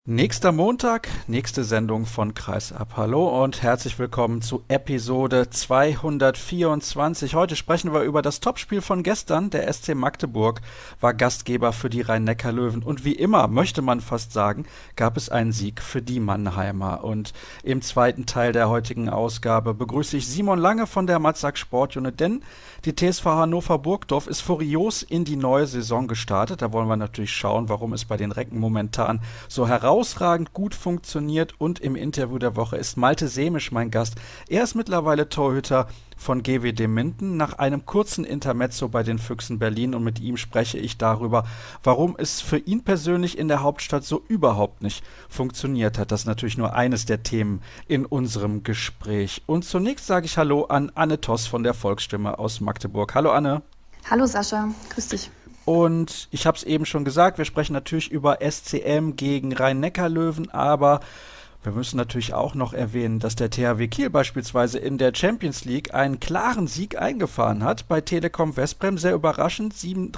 Nächster Montag, nächste Sendung von Kreisab. Hallo und herzlich willkommen zu Episode 224. Heute sprechen wir über das Topspiel von gestern. Der SC Magdeburg war Gastgeber für die Rhein-Neckar-Löwen und wie immer, möchte man fast sagen, gab es einen Sieg für die Mannheimer. Und im zweiten Teil der heutigen Ausgabe begrüße ich Simon Lange von der Matzak Sportunit, denn die TSV Hannover Burgdorf ist furios in die neue Saison gestartet. Da wollen wir natürlich schauen, warum es bei den Recken momentan so herausragend gut funktioniert. Und im Interview der Woche ist Malte Semisch mein Gast. Er ist mittlerweile Torhüter von GWD Minden nach einem kurzen Intermezzo bei den Füchsen Berlin, und mit ihm spreche ich darüber, warum es für ihn persönlich in der Hauptstadt so überhaupt nicht funktioniert hat. Das ist natürlich nur eines der Themen in unserem Gespräch. Und zunächst sage ich Hallo an Anne Toss von der Volksstimme aus Magdeburg. Hallo Anne. Hallo Sascha, grüß dich. Und ich habe es eben schon gesagt, wir sprechen natürlich über SCM gegen Rhein-Neckar-Löwen, aber wir müssen natürlich auch noch erwähnen, dass der THW Kiel beispielsweise in der Champions League einen klaren Sieg eingefahren hat bei Telekom Westbrem. Sehr überraschend,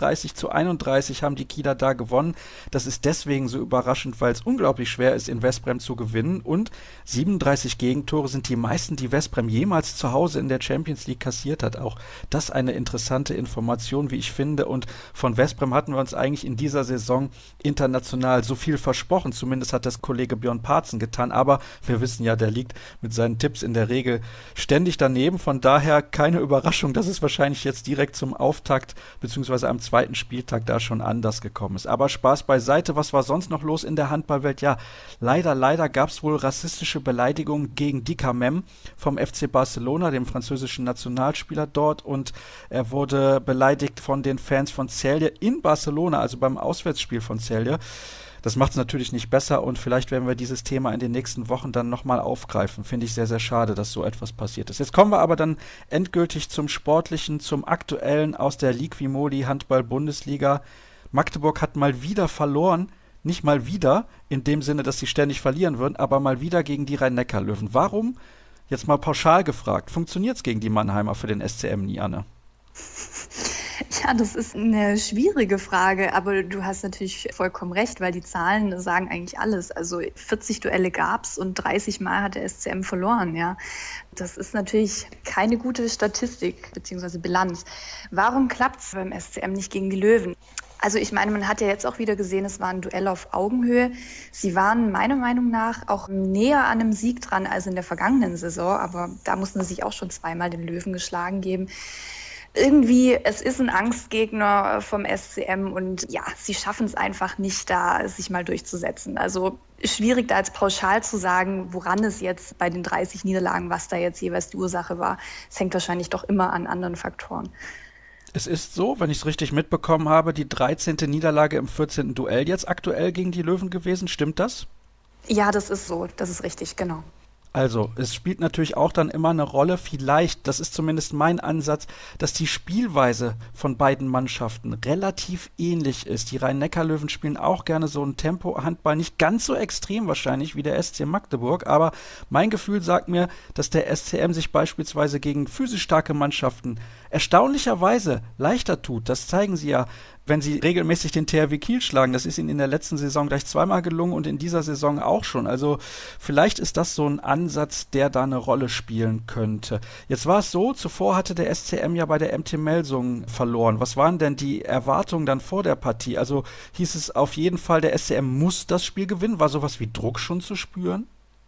37:31 haben die Kieler da gewonnen. Das ist deswegen so überraschend, weil es unglaublich schwer ist, in Westbrem zu gewinnen. Und 37 Gegentore sind die meisten, die Westbrem jemals zu Hause in der Champions League kassiert hat. Auch das eine interessante Information, wie ich finde. Und von Westbrem hatten wir uns eigentlich in dieser Saison international so viel versprochen. Zumindest hat das Kollege Björn Parzen getan. Aber wir wissen ja, der liegt mit seinen Tipps in der Regel ständig daneben. Von daher keine Überraschung, dass es wahrscheinlich jetzt direkt zum Auftakt bzw. am zweiten Spieltag da schon anders gekommen ist. Aber Spaß beiseite, was war sonst noch los in der Handballwelt? Ja, leider gab es wohl rassistische Beleidigungen gegen Dika Mem vom FC Barcelona, dem französischen Nationalspieler dort. Und er wurde beleidigt von den Fans von Celje in Barcelona, also beim Auswärtsspiel von Celje. Das macht es natürlich nicht besser, und vielleicht werden wir dieses Thema in den nächsten Wochen dann nochmal aufgreifen. Finde ich sehr, sehr schade, dass so etwas passiert ist. Jetzt kommen wir aber dann endgültig zum Sportlichen, zum Aktuellen aus der Liqui-Moly Handball-Bundesliga. Magdeburg hat mal wieder verloren. Nicht mal wieder, in dem Sinne, dass sie ständig verlieren würden, aber mal wieder gegen die Rhein-Neckar-Löwen. Warum? Jetzt mal pauschal gefragt. Funktioniert es gegen die Mannheimer für den SCM nie, Anne? Ja, das ist eine schwierige Frage, aber du hast natürlich vollkommen recht, weil die Zahlen sagen eigentlich alles. Also 40 Duelle gab's und 30 Mal hat der SCM verloren, ja. Das ist natürlich keine gute Statistik bzw. Bilanz. Warum klappt's beim SCM nicht gegen die Löwen? Also ich meine, man hat ja jetzt auch wieder gesehen, es war ein Duell auf Augenhöhe. Sie waren meiner Meinung nach auch näher an einem Sieg dran als in der vergangenen Saison, aber da mussten sie sich auch schon zweimal den Löwen geschlagen geben. Irgendwie, es ist ein Angstgegner vom SCM und ja, sie schaffen es einfach nicht, da sich mal durchzusetzen. Also schwierig da jetzt pauschal zu sagen, woran es jetzt bei den 30 Niederlagen, was da jetzt jeweils die Ursache war. Es hängt wahrscheinlich doch immer an anderen Faktoren. Es ist so, wenn ich es richtig mitbekommen habe, die 13. Niederlage im 14. Duell jetzt aktuell gegen die Löwen gewesen. Stimmt das? Ja, das ist so, das ist richtig, genau. Also, es spielt natürlich auch dann immer eine Rolle, vielleicht, das ist zumindest mein Ansatz, dass die Spielweise von beiden Mannschaften relativ ähnlich ist. Die Rhein-Neckar-Löwen spielen auch gerne so ein Tempo-Handball, nicht ganz so extrem wahrscheinlich wie der SC Magdeburg, aber mein Gefühl sagt mir, dass der SCM sich beispielsweise gegen physisch starke Mannschaften erstaunlicherweise leichter tut. Das zeigen sie ja, wenn sie regelmäßig den THW Kiel schlagen. Das ist ihnen in der letzten Saison gleich zweimal gelungen und in dieser Saison auch schon. Also vielleicht ist das so ein Ansatz, der da eine Rolle spielen könnte. Jetzt war es so, zuvor hatte der SCM ja bei der MT Melsungen verloren. Was waren denn die Erwartungen dann vor der Partie? Also hieß es auf jeden Fall, der SCM muss das Spiel gewinnen? War sowas wie Druck schon zu spüren?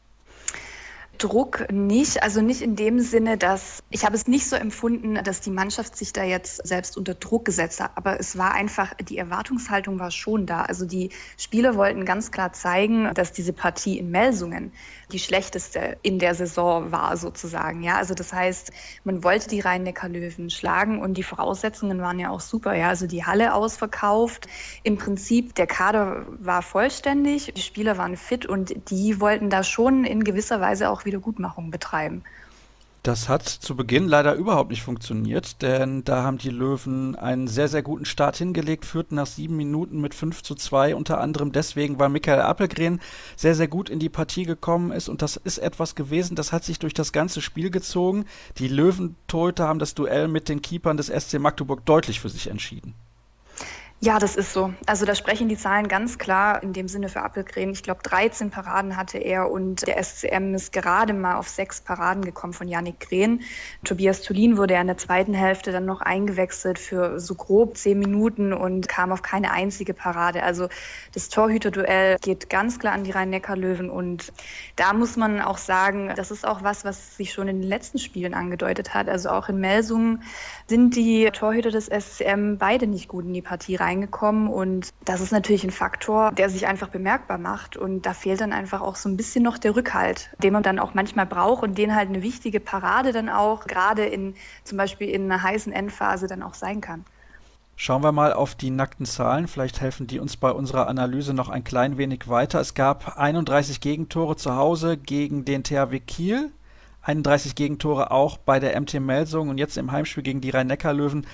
Druck nicht, also nicht in dem Sinne, dass ich habe es nicht so empfunden, dass die Mannschaft sich da jetzt selbst unter Druck gesetzt hat, aber es war einfach, die Erwartungshaltung war schon da. Also die Spieler wollten ganz klar zeigen, dass diese Partie in Melsungen die schlechteste in der Saison war sozusagen. Ja, also das heißt, man wollte die Rhein-Neckar-Löwen schlagen und die Voraussetzungen waren ja auch super. Ja, also die Halle ausverkauft. Im Prinzip der Kader war vollständig, die Spieler waren fit und die wollten da schon in gewisser Weise auch Wiedergutmachung betreiben. Das hat zu Beginn leider überhaupt nicht funktioniert, denn da haben die Löwen einen sehr, sehr guten Start hingelegt, führten nach 7 Minuten mit 5:2, unter anderem deswegen, weil Michael Appelgren sehr, sehr gut in die Partie gekommen ist, und das ist etwas gewesen, das hat sich durch das ganze Spiel gezogen. Die Löwen-Torhüter haben das Duell mit den Keepern des SC Magdeburg deutlich für sich entschieden. Ja, das ist so. Also da sprechen die Zahlen ganz klar in dem Sinne für Appelgren. Ich glaube, 13 Paraden hatte er und der SCM ist gerade mal auf 6 Paraden gekommen von Yannick Green. Tobias Thulin wurde ja in der zweiten Hälfte dann noch eingewechselt für so grob 10 Minuten und kam auf keine einzige Parade. Also das Torhüterduell geht ganz klar an die Rhein-Neckar-Löwen und da muss man auch sagen, das ist auch was sich schon in den letzten Spielen angedeutet hat. Also auch in Melsungen sind die Torhüter des SCM beide nicht gut in die Partie reingekommen und das ist natürlich ein Faktor, der sich einfach bemerkbar macht und da fehlt dann einfach auch so ein bisschen noch der Rückhalt, den man dann auch manchmal braucht und den halt eine wichtige Parade dann auch gerade zum Beispiel in einer heißen Endphase dann auch sein kann. Schauen wir mal auf die nackten Zahlen. Vielleicht helfen die uns bei unserer Analyse noch ein klein wenig weiter. Es gab 31 Gegentore zu Hause gegen den THW Kiel. 31 Gegentore auch bei der MT Melsungen und jetzt im Heimspiel gegen die Rhein-Neckar-Löwen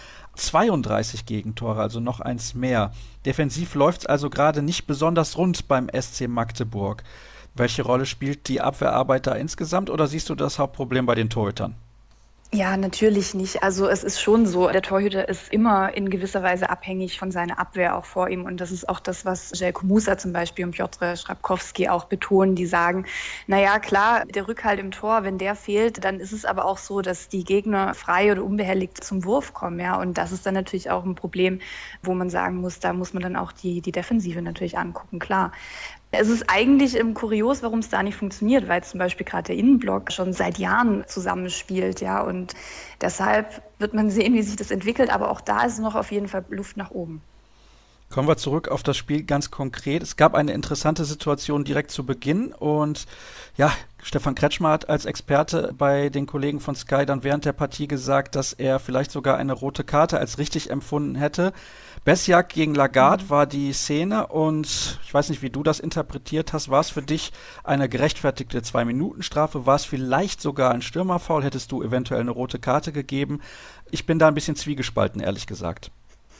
32 Gegentore, also noch eins mehr. Defensiv läuft es also gerade nicht besonders rund beim SC Magdeburg. Welche Rolle spielt die Abwehrarbeit da insgesamt oder siehst du das Hauptproblem bei den Torhütern? Ja, natürlich nicht. Also es ist schon so, der Torhüter ist immer in gewisser Weise abhängig von seiner Abwehr auch vor ihm. Und das ist auch das, was Željko Musa zum Beispiel und Piotr Schrabkowski auch betonen. Die sagen, naja, klar, der Rückhalt im Tor, wenn der fehlt, dann ist es aber auch so, dass die Gegner frei oder unbehelligt zum Wurf kommen. Ja, und das ist dann natürlich auch ein Problem, wo man sagen muss, da muss man dann auch die Defensive natürlich angucken, klar. Es ist eigentlich kurios, warum es da nicht funktioniert, weil zum Beispiel gerade der Innenblock schon seit Jahren zusammenspielt, ja, und deshalb wird man sehen, wie sich das entwickelt, aber auch da ist noch auf jeden Fall Luft nach oben. Kommen wir zurück auf das Spiel ganz konkret. Es gab eine interessante Situation direkt zu Beginn und ja, Stefan Kretschmer hat als Experte bei den Kollegen von Sky dann während der Partie gesagt, dass er vielleicht sogar eine rote Karte als richtig empfunden hätte. Besjak gegen Lagarde war die Szene und ich weiß nicht, wie du das interpretiert hast. War es für dich eine gerechtfertigte 2-Minuten-Strafe? War es vielleicht sogar ein Stürmerfoul? Hättest du eventuell eine rote Karte gegeben? Ich bin da ein bisschen zwiegespalten, ehrlich gesagt.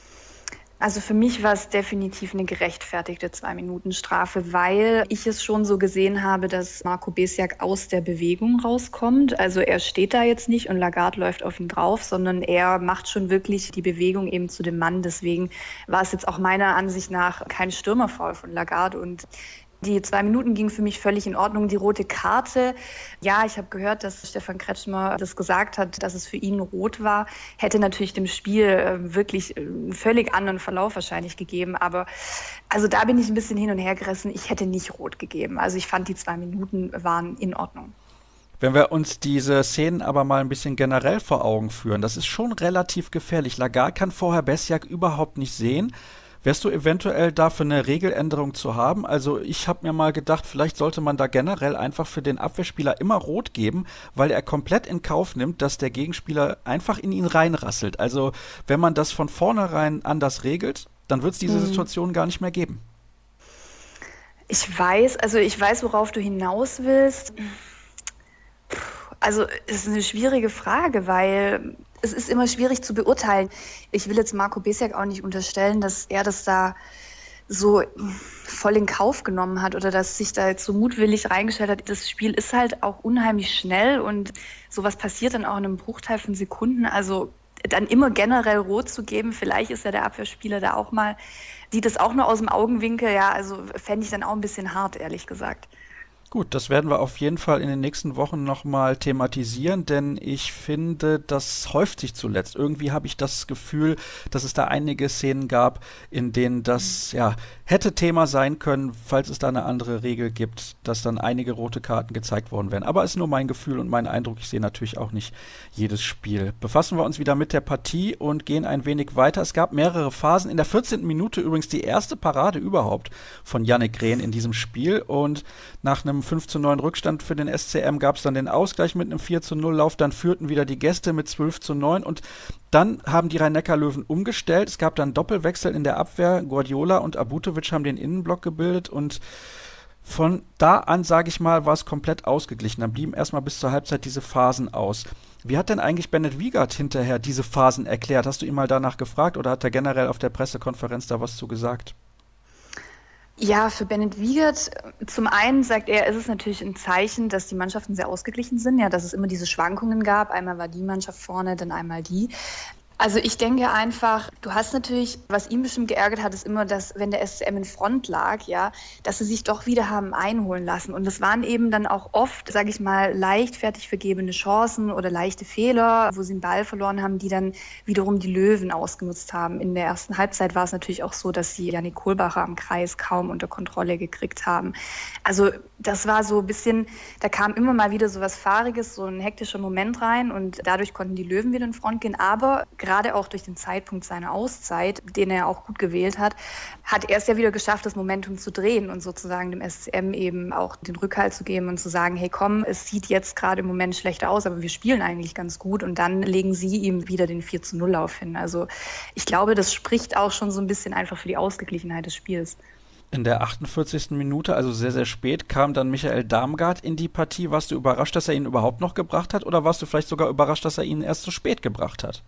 Also für mich war es definitiv eine gerechtfertigte 2-Minuten-Strafe, weil ich es schon so gesehen habe, dass Marco Besjak aus der Bewegung rauskommt. Also er steht da jetzt nicht und Lagarde läuft auf ihn drauf, sondern er macht schon wirklich die Bewegung eben zu dem Mann. Deswegen war es jetzt auch meiner Ansicht nach kein Stürmerfoul von Lagarde und die 2 Minuten gingen für mich völlig in Ordnung. Die rote Karte, ja, ich habe gehört, dass Stefan Kretschmer das gesagt hat, dass es für ihn rot war, hätte natürlich dem Spiel wirklich einen völlig anderen Verlauf wahrscheinlich gegeben. Aber also da bin ich ein bisschen hin und her gerissen. Ich hätte nicht rot gegeben. Also ich fand, die 2 Minuten waren in Ordnung. Wenn wir uns diese Szenen aber mal ein bisschen generell vor Augen führen, das ist schon relativ gefährlich. Lagarde kann vorher Besjak überhaupt nicht sehen. Wärst du eventuell dafür eine Regeländerung zu haben? Also ich habe mir mal gedacht, vielleicht sollte man da generell einfach für den Abwehrspieler immer rot geben, weil er komplett in Kauf nimmt, dass der Gegenspieler einfach in ihn reinrasselt. Also wenn man das von vornherein anders regelt, dann wird es diese Situation gar nicht mehr geben. Ich weiß, worauf du hinaus willst. Also es ist eine schwierige Frage, weil es ist immer schwierig zu beurteilen. Ich will jetzt Marco Besjak auch nicht unterstellen, dass er das da so voll in Kauf genommen hat oder dass sich da jetzt so mutwillig reingestellt hat. Das Spiel ist halt auch unheimlich schnell und sowas passiert dann auch in einem Bruchteil von Sekunden. Also dann immer generell rot zu geben, vielleicht ist ja der Abwehrspieler da auch mal, sieht es auch nur aus dem Augenwinkel, ja, also fände ich dann auch ein bisschen hart, ehrlich gesagt. Gut, das werden wir auf jeden Fall in den nächsten Wochen nochmal thematisieren, denn ich finde, das häuft sich zuletzt. Irgendwie habe ich das Gefühl, dass es da einige Szenen gab, in denen das ja hätte Thema sein können, falls es da eine andere Regel gibt, dass dann einige rote Karten gezeigt worden wären. Aber es ist nur mein Gefühl und mein Eindruck. Ich sehe natürlich auch nicht jedes Spiel. Befassen wir uns wieder mit der Partie und gehen ein wenig weiter. Es gab mehrere Phasen. In der 14. Minute übrigens die erste Parade überhaupt von Yannick Green in diesem Spiel und nach einem 5:9 Rückstand für den SCM gab es dann den Ausgleich mit einem 4:0 Lauf, dann führten wieder die Gäste mit 12:9 und dann haben die Rhein-Neckar-Löwen umgestellt. Es gab dann Doppelwechsel in der Abwehr. Guardiola und Abutovic haben den Innenblock gebildet und von da an, sage ich mal, war es komplett ausgeglichen. Dann blieben erstmal bis zur Halbzeit diese Phasen aus. Wie hat denn eigentlich Bennett Wiegert hinterher diese Phasen erklärt? Hast du ihn mal danach gefragt oder hat er generell auf der Pressekonferenz da was zu gesagt? Ja, für Bennett Wiegert, zum einen sagt er, ist es natürlich ein Zeichen, dass die Mannschaften sehr ausgeglichen sind, ja, dass es immer diese Schwankungen gab. Einmal war die Mannschaft vorne, dann einmal die. Also ich denke einfach, du hast natürlich, was ihn bestimmt geärgert hat, ist immer, dass wenn der SCM in Front lag, ja, dass sie sich doch wieder haben einholen lassen. Und das waren eben dann auch oft, sage ich mal, leichtfertig vergebene Chancen oder leichte Fehler, wo sie einen Ball verloren haben, die dann wiederum die Löwen ausgenutzt haben. In der ersten Halbzeit war es natürlich auch so, dass sie Yannick Kohlbacher am Kreis kaum unter Kontrolle gekriegt haben. Also das war so ein bisschen, da kam immer mal wieder so was Fahriges, so ein hektischer Moment rein und dadurch konnten die Löwen wieder in Front gehen. Aber gerade auch durch den Zeitpunkt seiner Auszeit, den er auch gut gewählt hat, hat er es ja wieder geschafft, das Momentum zu drehen und sozusagen dem SCM eben auch den Rückhalt zu geben und zu sagen, hey komm, es sieht jetzt gerade im Moment schlecht aus, aber wir spielen eigentlich ganz gut und dann legen sie ihm wieder den 4-0-Lauf hin. Also ich glaube, das spricht auch schon so ein bisschen einfach für die Ausgeglichenheit des Spiels. In der 48. Minute, also sehr, sehr spät, kam dann Michael Damgard in die Partie. Warst du überrascht, dass er ihn überhaupt noch gebracht hat oder warst du vielleicht sogar überrascht, dass er ihn erst so spät gebracht hat?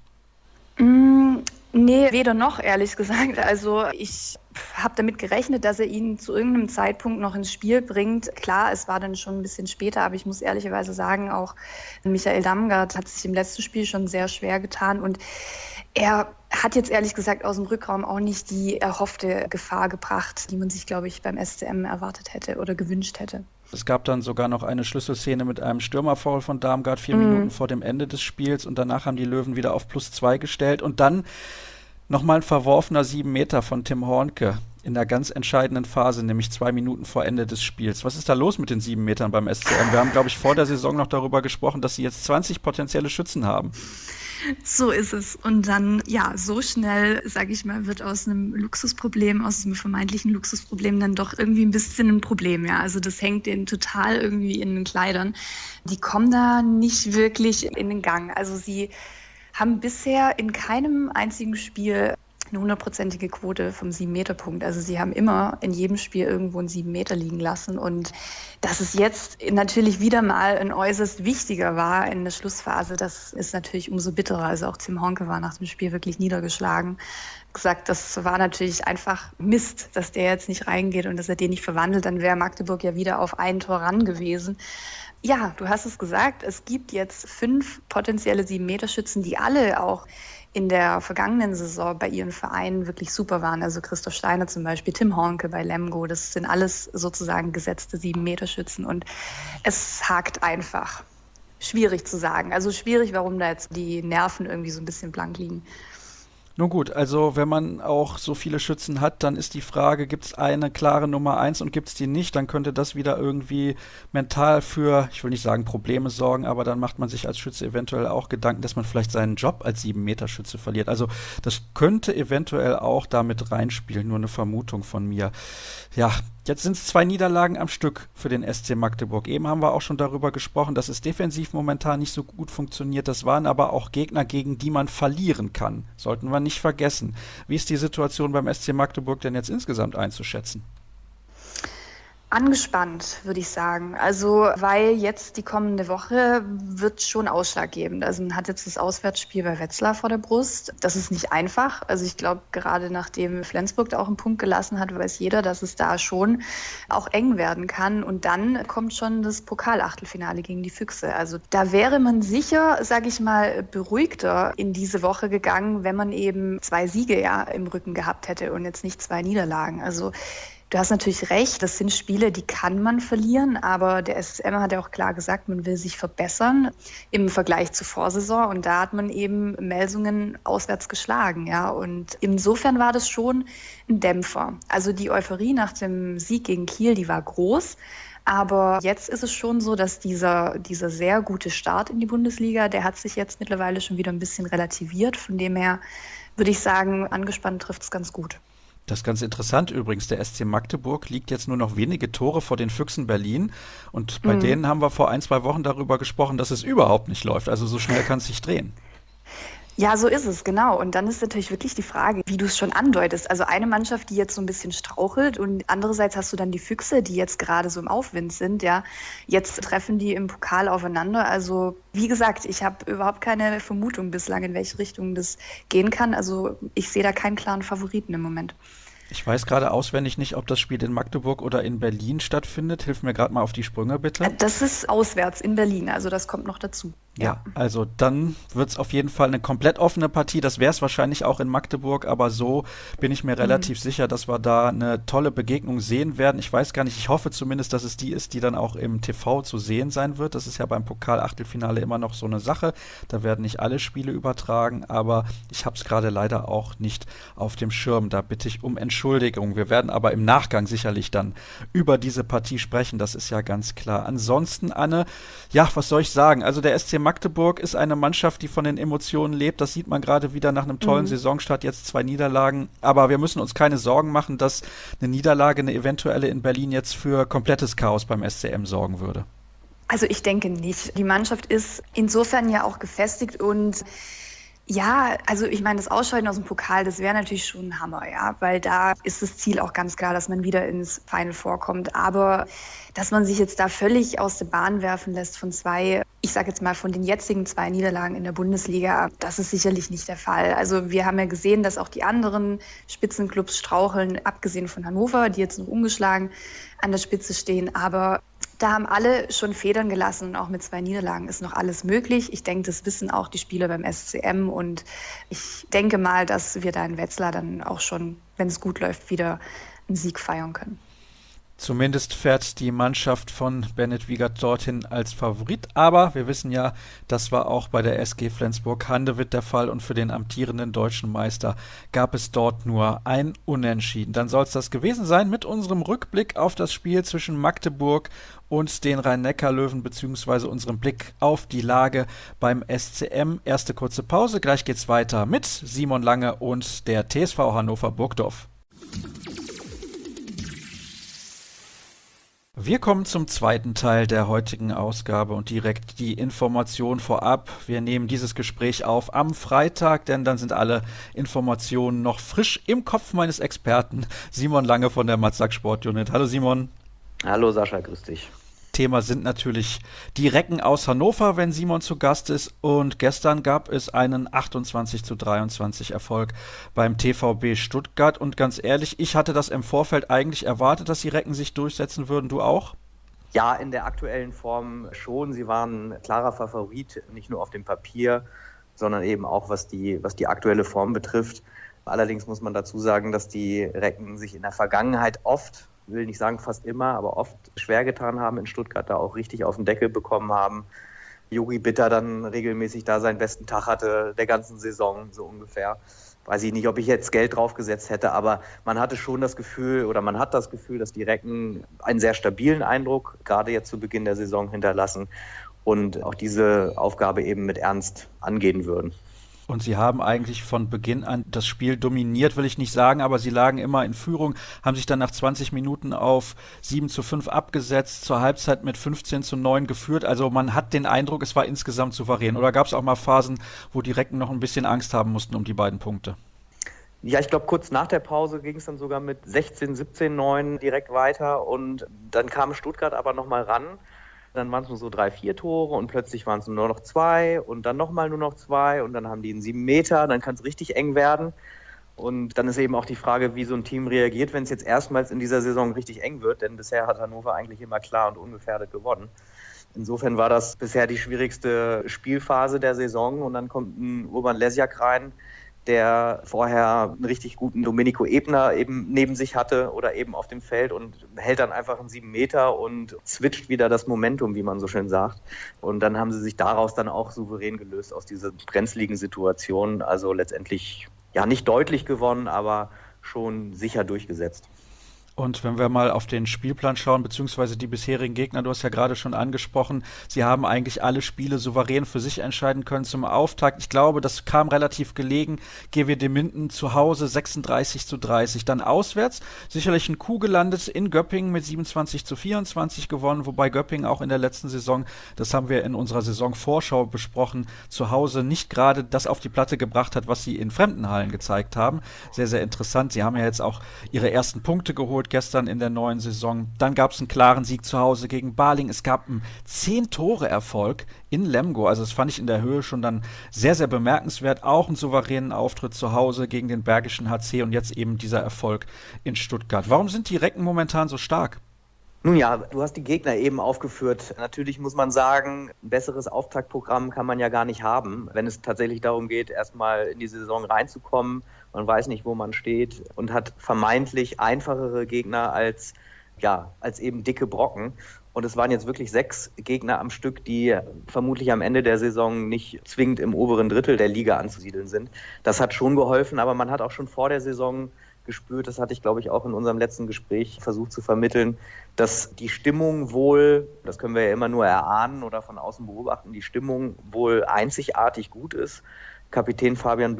Nee, weder noch, ehrlich gesagt. Also ich habe damit gerechnet, dass er ihn zu irgendeinem Zeitpunkt noch ins Spiel bringt. Klar, es war dann schon ein bisschen später, aber ich muss ehrlicherweise sagen, auch Michael Damgard hat sich im letzten Spiel schon sehr schwer getan und er hat jetzt ehrlich gesagt aus dem Rückraum auch nicht die erhoffte Gefahr gebracht, die man sich, glaube ich, beim SCM erwartet hätte oder gewünscht hätte. Es gab dann sogar noch eine Schlüsselszene mit einem Stürmerfoul von Damgard 4 Minuten vor dem Ende des Spiels und danach haben die Löwen wieder auf +2 gestellt und dann nochmal ein verworfener 7 Meter von Tim Hornke in der ganz entscheidenden Phase, nämlich 2 Minuten vor Ende des Spiels. Was ist da los mit den 7 Metern beim SCM? Wir haben, glaube ich, vor der Saison noch darüber gesprochen, dass sie jetzt 20 potenzielle Schützen haben. So ist es. Und dann, ja, so schnell, sage ich mal, wird aus einem Luxusproblem, aus einem vermeintlichen Luxusproblem dann doch irgendwie ein bisschen ein Problem, ja. Also das hängt denen total irgendwie in den Kleidern. Die kommen da nicht wirklich in den Gang. Also sie haben bisher in keinem einzigen Spiel eine 100%ige Quote vom 7-Meter-Punkt. Also sie haben immer in jedem Spiel irgendwo einen 7 Meter liegen lassen. Und dass es jetzt natürlich wieder mal ein äußerst wichtiger war in der Schlussphase, das ist natürlich umso bitterer. Also auch Tim Hornke war nach dem Spiel wirklich niedergeschlagen. Gesagt, das war natürlich einfach Mist, dass der jetzt nicht reingeht und dass er den nicht verwandelt. Dann wäre Magdeburg ja wieder auf ein Tor ran gewesen. Ja, du hast es gesagt, es gibt jetzt 5 potenzielle 7-Meter-Schützen, die alle auch in der vergangenen Saison bei ihren Vereinen wirklich super waren. Also Christoph Steiner zum Beispiel, Tim Hornke bei Lemgo, das sind alles sozusagen gesetzte 7-Meter-Schützen und es hakt einfach. Schwierig zu sagen. Also schwierig, warum da jetzt die Nerven irgendwie so ein bisschen blank liegen. Nun gut, also wenn man auch so viele Schützen hat, dann ist die Frage, gibt es eine klare Nummer 1 und gibt es die nicht, dann könnte das wieder irgendwie mental für, ich will nicht sagen Probleme sorgen, aber dann macht man sich als Schütze eventuell auch Gedanken, dass man vielleicht seinen Job als 7-Meter-Schütze verliert. Also das könnte eventuell auch damit reinspielen, nur eine Vermutung von mir. Ja, jetzt sind es 2 Niederlagen am Stück für den SC Magdeburg. Eben haben wir auch schon darüber gesprochen, dass es defensiv momentan nicht so gut funktioniert. Das waren aber auch Gegner, gegen die man verlieren kann. Sollten wir nicht vergessen. Wie ist die Situation beim SC Magdeburg denn jetzt insgesamt einzuschätzen? Angespannt, würde ich sagen. Also, weil jetzt die kommende Woche wird schon ausschlaggebend. Also man hat jetzt das Auswärtsspiel bei Wetzlar vor der Brust. Das ist nicht einfach. Also ich glaube, gerade nachdem Flensburg da auch einen Punkt gelassen hat, weiß jeder, dass es da schon auch eng werden kann. Und dann kommt schon das Pokalachtelfinale gegen die Füchse. Also da wäre man sicher, sage ich mal, beruhigter in diese Woche gegangen, wenn man eben 2 Siege ja im Rücken gehabt hätte und jetzt nicht 2 Niederlagen. Also du hast natürlich recht, das sind Spiele, die kann man verlieren, aber der SCM hat ja auch klar gesagt, man will sich verbessern im Vergleich zur Vorsaison und da hat man eben Melsungen auswärts geschlagen, ja, und insofern war das schon ein Dämpfer. Also die Euphorie nach dem Sieg gegen Kiel, die war groß, aber jetzt ist es schon so, dass dieser sehr gute Start in die Bundesliga, der hat sich jetzt mittlerweile schon wieder ein bisschen relativiert, von dem her würde ich sagen, angespannt trifft es ganz gut. Das ist ganz interessant übrigens. Der SC Magdeburg liegt jetzt nur noch wenige Tore vor den Füchsen Berlin. Und bei denen haben wir vor 1-2 Wochen darüber gesprochen, dass es überhaupt nicht läuft. Also so schnell kann es sich drehen. Ja, so ist es, genau. Und dann ist natürlich wirklich die Frage, wie du es schon andeutest. Also eine Mannschaft, die jetzt so ein bisschen strauchelt und andererseits hast du dann die Füchse, die jetzt gerade so im Aufwind sind. Ja, jetzt treffen die im Pokal aufeinander. Also wie gesagt, ich habe überhaupt keine Vermutung bislang, in welche Richtung das gehen kann. Also ich sehe da keinen klaren Favoriten im Moment. Ich weiß gerade auswendig nicht, ob das Spiel in Magdeburg oder in Berlin stattfindet. Hilf mir gerade mal auf die Sprünge, bitte. Das ist auswärts in Berlin, also das kommt noch dazu. Ja, also dann wird es auf jeden Fall eine komplett offene Partie. Das wäre es wahrscheinlich auch in Magdeburg, aber so bin ich mir relativ sicher, dass wir da eine tolle Begegnung sehen werden. Ich weiß gar nicht, ich hoffe zumindest, dass es die ist, die dann auch im TV zu sehen sein wird. Das ist ja beim Pokal-Achtelfinale immer noch so eine Sache. Da werden nicht alle Spiele übertragen, aber ich habe es gerade leider auch nicht auf dem Schirm. Da bitte ich um Entschuldigung. Wir werden aber im Nachgang sicherlich dann über diese Partie sprechen. Das ist ja ganz klar. Ansonsten, Anne, ja, was soll ich sagen? Also der SC Magdeburg ist eine Mannschaft, die von den Emotionen lebt. Das sieht man gerade wieder nach einem tollen Saisonstart. Jetzt 2 Niederlagen. Aber wir müssen uns keine Sorgen machen, dass eine Niederlage, eine eventuelle in Berlin jetzt für komplettes Chaos beim SCM sorgen würde. Also ich denke nicht. Die Mannschaft ist insofern ja auch gefestigt und ja, also ich meine, das Ausscheiden aus dem Pokal, das wäre natürlich schon ein Hammer, ja, weil da ist das Ziel auch ganz klar, dass man wieder ins Final vorkommt. Aber dass man sich jetzt da völlig aus der Bahn werfen lässt von ich sage jetzt mal von den jetzigen 2 Niederlagen in der Bundesliga, das ist sicherlich nicht der Fall. Also wir haben ja gesehen, dass auch die anderen Spitzenclubs straucheln, abgesehen von Hannover, die jetzt noch ungeschlagen an der Spitze stehen. Aber da haben alle schon Federn gelassen und auch mit 2 Niederlagen ist noch alles möglich. Ich denke, das wissen auch die Spieler beim SCM und ich denke mal, dass wir da in Wetzlar dann auch schon, wenn es gut läuft, wieder einen Sieg feiern können. Zumindest fährt die Mannschaft von Bennett Wiegert dorthin als Favorit. Aber wir wissen ja, das war auch bei der SG Flensburg-Handewitt der Fall und für den amtierenden deutschen Meister gab es dort nur ein Unentschieden. Dann soll es das gewesen sein mit unserem Rückblick auf das Spiel zwischen Magdeburg und den Rhein-Neckar-Löwen beziehungsweise unserem Blick auf die Lage beim SCM. Erste kurze Pause, gleich geht's weiter mit Simon Lange und der TSV Hannover Burgdorf. Wir kommen zum zweiten Teil der heutigen Ausgabe und direkt die Information vorab. Wir nehmen dieses Gespräch auf am Freitag, denn dann sind alle Informationen noch frisch im Kopf meines Experten Simon Lange von der Matzak Sport Unit. Hallo Simon. Hallo Sascha, grüß dich. Thema sind natürlich die Recken aus Hannover, wenn Simon zu Gast ist. Und gestern gab es einen 28:23 Erfolg beim TVB Stuttgart. Und ganz ehrlich, ich hatte das im Vorfeld eigentlich erwartet, dass die Recken sich durchsetzen würden. Du auch? Ja, in der aktuellen Form schon. Sie waren klarer Favorit, nicht nur auf dem Papier, sondern eben auch was die aktuelle Form betrifft. Allerdings muss man dazu sagen, dass die Recken sich in der Vergangenheit oft, will nicht sagen fast immer, aber oft schwer getan haben in Stuttgart, da auch richtig auf den Deckel bekommen haben. Yogi Bitter dann regelmäßig da seinen besten Tag hatte, der ganzen Saison so ungefähr. Weiß ich nicht, ob ich jetzt Geld draufgesetzt hätte, aber man hatte schon das Gefühl, oder man hat das Gefühl, dass die Recken einen sehr stabilen Eindruck, gerade jetzt zu Beginn der Saison, hinterlassen und auch diese Aufgabe eben mit Ernst angehen würden. Und sie haben eigentlich von Beginn an das Spiel dominiert, will ich nicht sagen, aber sie lagen immer in Führung, haben sich dann nach 20 Minuten auf 7:5 abgesetzt, zur Halbzeit mit 15:9 geführt. Also man hat den Eindruck, es war insgesamt souverän. Oder gab es auch mal Phasen, wo die Recken noch ein bisschen Angst haben mussten um die beiden Punkte? Ja, ich glaube, kurz nach der Pause ging es dann sogar mit 16, 17:9 direkt weiter und dann kam Stuttgart aber nochmal ran. Dann waren es nur so 3, 4 Tore und plötzlich waren es nur noch 2 und dann nochmal nur noch 2 und dann haben die einen 7 Meter, dann kann es richtig eng werden. Und dann ist eben auch die Frage, wie so ein Team reagiert, wenn es jetzt erstmals in dieser Saison richtig eng wird, denn bisher hat Hannover eigentlich immer klar und ungefährdet gewonnen. Insofern war das bisher die schwierigste Spielphase der Saison und dann kommt ein Urban Lesjak rein, der vorher einen richtig guten Domenico Ebner eben neben sich hatte oder eben auf dem Feld und hält dann einfach einen 7 Meter und switcht wieder das Momentum, wie man so schön sagt. Und dann haben sie sich daraus dann auch souverän gelöst aus dieser brenzligen Situation. Also letztendlich ja nicht deutlich gewonnen, aber schon sicher durchgesetzt. Und wenn wir mal auf den Spielplan schauen, beziehungsweise die bisherigen Gegner, du hast ja gerade schon angesprochen, sie haben eigentlich alle Spiele souverän für sich entscheiden können zum Auftakt. Ich glaube, das kam relativ gelegen. GWD Minden zu Hause 36:30. Dann auswärts sicherlich ein Coup gelandet in Göppingen mit 27:24 gewonnen, wobei Göppingen auch in der letzten Saison, das haben wir in unserer Saisonvorschau besprochen, zu Hause nicht gerade das auf die Platte gebracht hat, was sie in fremden Hallen gezeigt haben. Sehr, sehr interessant. Sie haben ja jetzt auch ihre ersten Punkte geholt gestern in der neuen Saison. Dann gab es einen klaren Sieg zu Hause gegen Baling. Es gab einen 10-Tore-Erfolg in Lemgo. Also das fand ich in der Höhe schon dann sehr, sehr bemerkenswert. Auch einen souveränen Auftritt zu Hause gegen den Bergischen HC und jetzt eben dieser Erfolg in Stuttgart. Warum sind die Recken momentan so stark? Nun ja, du hast die Gegner eben aufgeführt. Natürlich muss man sagen, ein besseres Auftaktprogramm kann man ja gar nicht haben, wenn es tatsächlich darum geht, erstmal in die Saison reinzukommen. Man weiß nicht, wo man steht und hat vermeintlich einfachere Gegner als eben dicke Brocken. Und es waren jetzt wirklich 6 Gegner am Stück, die vermutlich am Ende der Saison nicht zwingend im oberen Drittel der Liga anzusiedeln sind. Das hat schon geholfen, aber man hat auch schon vor der Saison gespürt, das hatte ich, glaube ich, auch in unserem letzten Gespräch versucht zu vermitteln, dass die Stimmung wohl, das können wir ja immer nur erahnen oder von außen beobachten, die Stimmung wohl einzigartig gut ist. Neukapitän Fabian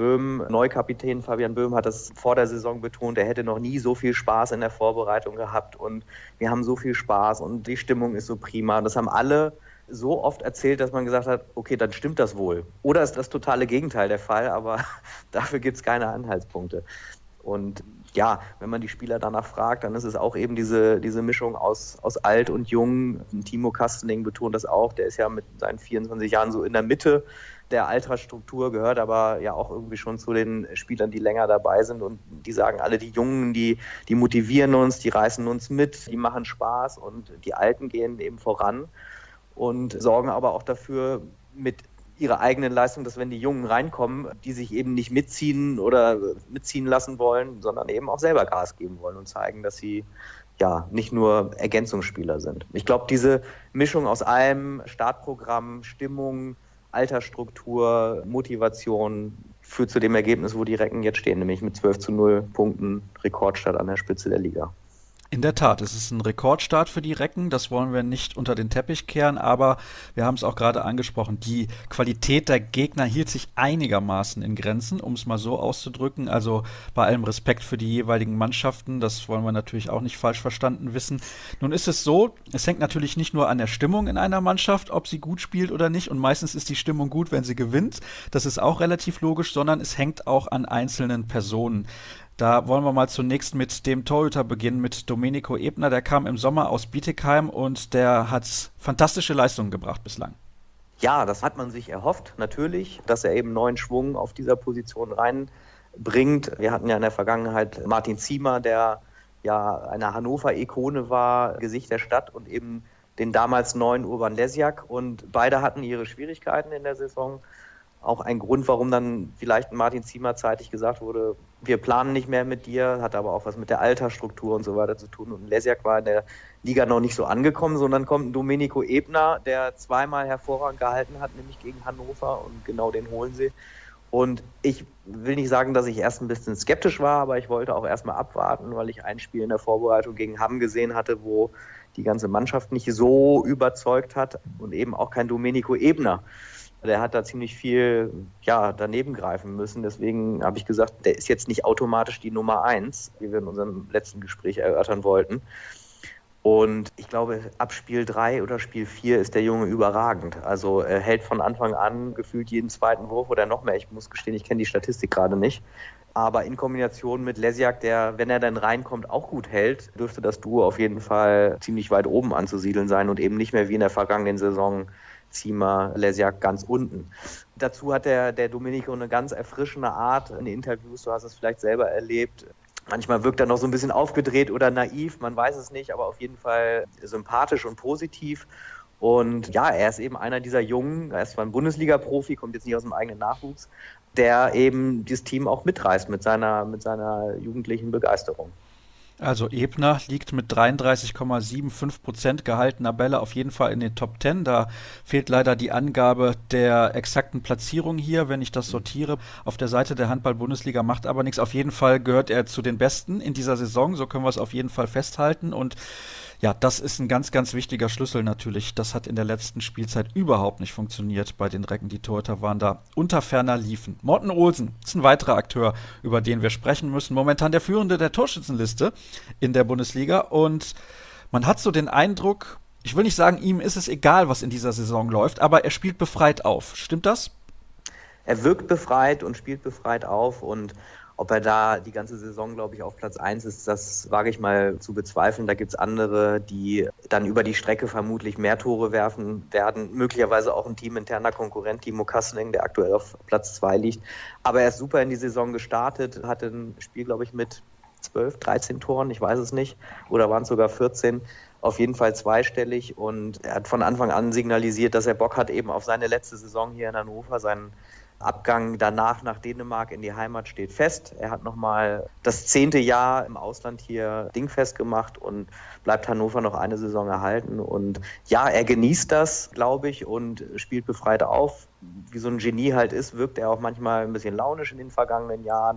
Böhm hat das vor der Saison betont, er hätte noch nie so viel Spaß in der Vorbereitung gehabt und wir haben so viel Spaß und die Stimmung ist so prima. Das haben alle so oft erzählt, dass man gesagt hat, okay, dann stimmt das wohl. Oder ist das totale Gegenteil der Fall, aber dafür gibt es keine Anhaltspunkte. Und ja, wenn man die Spieler danach fragt, dann ist es auch eben diese Mischung aus alt und jung. Timo Kastening betont das auch, der ist ja mit seinen 24 Jahren so in der Mitte der Altersstruktur, gehört aber ja auch irgendwie schon zu den Spielern, die länger dabei sind und die sagen alle, die Jungen, die motivieren uns, die reißen uns mit, die machen Spaß und die Alten gehen eben voran und sorgen aber auch dafür mit ihrer eigenen Leistung, dass wenn die Jungen reinkommen, die sich eben nicht mitziehen oder mitziehen lassen wollen, sondern eben auch selber Gas geben wollen und zeigen, dass sie ja nicht nur Ergänzungsspieler sind. Ich glaube, diese Mischung aus allem, Startprogramm, Stimmung, Altersstruktur, Motivation führt zu dem Ergebnis, wo die Recken jetzt stehen, nämlich mit 12:0 Punkten Rekordstart an der Spitze der Liga. In der Tat, es ist ein Rekordstart für die Recken, das wollen wir nicht unter den Teppich kehren, aber wir haben es auch gerade angesprochen, die Qualität der Gegner hielt sich einigermaßen in Grenzen, um es mal so auszudrücken, also bei allem Respekt für die jeweiligen Mannschaften, das wollen wir natürlich auch nicht falsch verstanden wissen. Nun ist es so, es hängt natürlich nicht nur an der Stimmung in einer Mannschaft, ob sie gut spielt oder nicht, und meistens ist die Stimmung gut, wenn sie gewinnt, das ist auch relativ logisch, sondern es hängt auch an einzelnen Personen. Da wollen wir mal zunächst mit dem Torhüter beginnen, mit Domenico Ebner. Der kam im Sommer aus Bietigheim und der hat fantastische Leistungen gebracht bislang. Ja, das hat man sich erhofft, natürlich, dass er eben neuen Schwung auf dieser Position reinbringt. Wir hatten ja in der Vergangenheit Martin Ziemer, der ja eine Hannover-Ikone war, Gesicht der Stadt, und eben den damals neuen Urban Lesjak. Und beide hatten ihre Schwierigkeiten in der Saison. Auch ein Grund, warum dann vielleicht Martin Ziemer zeitig gesagt wurde, wir planen nicht mehr mit dir, hat aber auch was mit der Altersstruktur und so weiter zu tun. Und Lesjak war in der Liga noch nicht so angekommen, sondern kommt ein Domenico Ebner, der zweimal hervorragend gehalten hat, nämlich gegen Hannover, und genau den holen sie. Und ich will nicht sagen, dass ich erst ein bisschen skeptisch war, aber ich wollte auch erstmal abwarten, weil ich ein Spiel in der Vorbereitung gegen Hamm gesehen hatte, wo die ganze Mannschaft nicht so überzeugt hat und eben auch kein Domenico Ebner. Der hat da ziemlich viel daneben greifen müssen. Deswegen habe ich gesagt, der ist jetzt nicht automatisch die Nummer 1, wie wir in unserem letzten Gespräch erörtern wollten. Und ich glaube, ab Spiel 3 oder Spiel 4 ist der Junge überragend. Also er hält von Anfang an gefühlt jeden zweiten Wurf oder noch mehr. Ich muss gestehen, ich kenne die Statistik gerade nicht. Aber in Kombination mit Lesjak, der, wenn er dann reinkommt, auch gut hält, dürfte das Duo auf jeden Fall ziemlich weit oben anzusiedeln sein und eben nicht mehr wie in der vergangenen Saison Ziemer, Lesjak ganz unten. Dazu hat der Domenico eine ganz erfrischende Art in Interviews, du hast es vielleicht selber erlebt. Manchmal wirkt er noch so ein bisschen aufgedreht oder naiv, man weiß es nicht, aber auf jeden Fall sympathisch und positiv. Und ja, er ist eben einer dieser Jungen, er ist zwar ein Bundesliga-Profi, kommt jetzt nicht aus dem eigenen Nachwuchs, der eben dieses Team auch mitreißt mit seiner jugendlichen Begeisterung. Also Ebner liegt mit 33,75% gehaltener Bälle auf jeden Fall in den Top 10. Da fehlt leider die Angabe der exakten Platzierung hier, wenn ich das sortiere. Auf der Seite der Handball-Bundesliga macht aber nichts. Auf jeden Fall gehört er zu den Besten in dieser Saison. So können wir es auf jeden Fall festhalten. Und ja, das ist ein ganz, ganz wichtiger Schlüssel natürlich. Das hat in der letzten Spielzeit überhaupt nicht funktioniert bei den Recken. Die Torhüter waren da unter ferner Liefen. Morten Olsen ist ein weiterer Akteur, über den wir sprechen müssen. Momentan der Führende der Torschützenliste in der Bundesliga. Und man hat so den Eindruck, ich will nicht sagen, ihm ist es egal, was in dieser Saison läuft, aber er spielt befreit auf. Stimmt das? Er wirkt befreit und spielt befreit auf, und ob er da die ganze Saison, glaube ich, auf Platz 1 ist, das wage ich mal zu bezweifeln. Da gibt es andere, die dann über die Strecke vermutlich mehr Tore werfen werden. Möglicherweise auch ein teaminterner Konkurrent, Timo Kastening, der aktuell auf Platz 2 liegt. Aber er ist super in die Saison gestartet, hatte ein Spiel, glaube ich, mit 12, 13 Toren, ich weiß es nicht, oder waren es sogar 14, auf jeden Fall zweistellig, und er hat von Anfang an signalisiert, dass er Bock hat eben auf seine letzte Saison hier in Hannover. Sein Abgang danach nach Dänemark in die Heimat steht fest. Er hat nochmal das 10. Jahr im Ausland hier dingfest gemacht und bleibt Hannover noch eine Saison erhalten. Und ja, er genießt das, glaube ich, und spielt befreit auf. Wie so ein Genie halt ist, wirkt er auch manchmal ein bisschen launisch in den vergangenen Jahren.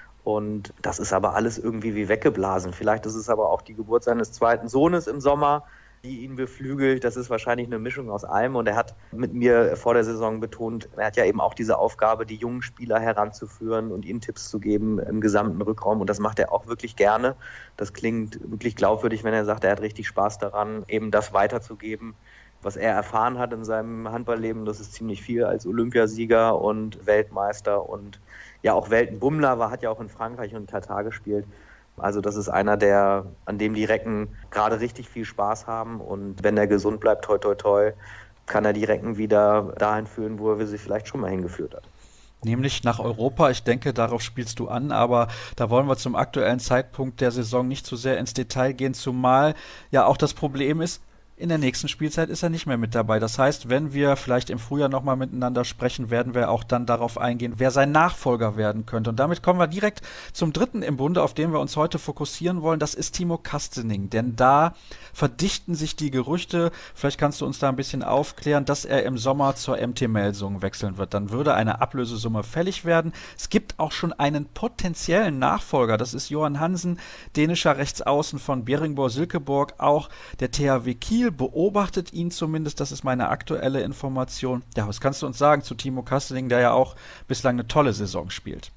Und das ist aber alles irgendwie wie weggeblasen. Vielleicht ist es aber auch die Geburt seines zweiten Sohnes im Sommer, die ihn beflügelt. Das ist wahrscheinlich eine Mischung aus allem. Und er hat mit mir vor der Saison betont, er hat ja eben auch diese Aufgabe, die jungen Spieler heranzuführen und ihnen Tipps zu geben im gesamten Rückraum. Und das macht er auch wirklich gerne. Das klingt wirklich glaubwürdig, wenn er sagt, er hat richtig Spaß daran, eben das weiterzugeben, was er erfahren hat in seinem Handballleben. Das ist ziemlich viel als Olympiasieger und Weltmeister und ja auch Weltenbummler, hat ja auch in Frankreich und Katar gespielt. Also das ist einer, an dem die Recken gerade richtig viel Spaß haben, und wenn er gesund bleibt, toi toi toi, kann er die Recken wieder dahin führen, wo er sie vielleicht schon mal hingeführt hat. Nämlich nach Europa. Ich denke, darauf spielst du an, aber da wollen wir zum aktuellen Zeitpunkt der Saison nicht zu sehr ins Detail gehen, zumal ja auch das Problem ist, in der nächsten Spielzeit ist er nicht mehr mit dabei. Das heißt, wenn wir vielleicht im Frühjahr nochmal miteinander sprechen, werden wir auch dann darauf eingehen, wer sein Nachfolger werden könnte. Und damit kommen wir direkt zum dritten im Bunde, auf den wir uns heute fokussieren wollen. Das ist Timo Kastening. Denn da verdichten sich die Gerüchte, vielleicht kannst du uns da ein bisschen aufklären, dass er im Sommer zur MT Melsungen wechseln wird. Dann würde eine Ablösesumme fällig werden. Es gibt auch schon einen potenziellen Nachfolger. Das ist Johan Hansen, dänischer Rechtsaußen von Bjerringbor-Silkeborg. Auch der THW Kiel beobachtet ihn zumindest, das ist meine aktuelle Information. Ja, was kannst du uns sagen zu Timo Kastening, der ja auch bislang eine tolle Saison spielt?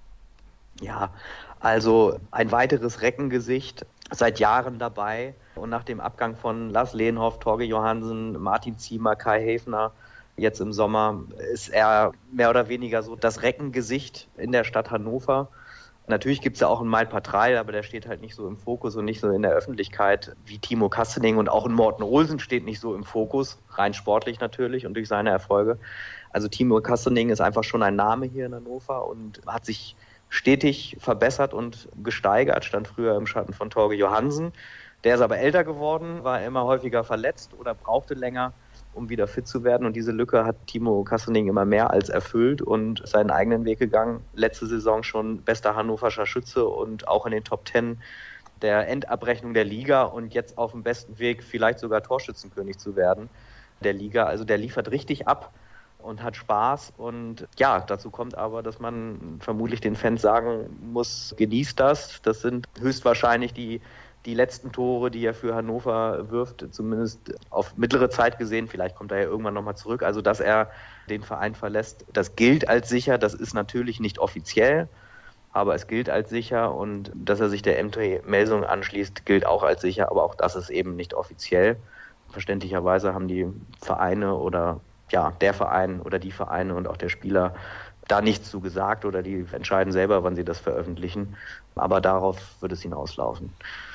Ja, also ein weiteres Reckengesicht, seit Jahren dabei, und nach dem Abgang von Lars Lehlenhoff, Torge Johansen, Martin Ziemer, Kai Häfner, jetzt im Sommer, ist er mehr oder weniger so das Reckengesicht in der Stadt Hannover. Natürlich gibt es ja auch einen Maid Patral, aber der steht halt nicht so im Fokus und nicht so in der Öffentlichkeit wie Timo Kastening, und auch ein Morten Olsen steht nicht so im Fokus, rein sportlich natürlich und durch seine Erfolge. Also Timo Kastening ist einfach schon ein Name hier in Hannover und hat sich stetig verbessert und gesteigert, stand früher im Schatten von Torge Johansen. Der ist aber älter geworden, war immer häufiger verletzt oder brauchte länger, um wieder fit zu werden. Und diese Lücke hat Timo Kastening immer mehr als erfüllt und seinen eigenen Weg gegangen. Letzte Saison schon bester hannoverscher Schütze und auch in den Top 10 der Endabrechnung der Liga und jetzt auf dem besten Weg, vielleicht sogar Torschützenkönig zu werden der Liga. Also der liefert richtig ab und hat Spaß. Und ja, dazu kommt aber, dass man vermutlich den Fans sagen muss, genießt das. Das sind höchstwahrscheinlich die letzten Tore, die er für Hannover wirft, zumindest auf mittlere Zeit gesehen. Vielleicht kommt er ja irgendwann nochmal zurück. Also, dass er den Verein verlässt, das gilt als sicher. Das ist natürlich nicht offiziell, aber es gilt als sicher. Und dass er sich der MT Melsungen anschließt, gilt auch als sicher. Aber auch das ist eben nicht offiziell. Verständlicherweise haben die Vereine oder ja, der Verein oder die Vereine und auch der Spieler da nichts zu gesagt, oder die entscheiden selber, wann sie das veröffentlichen. Aber darauf wird es hinauslaufen.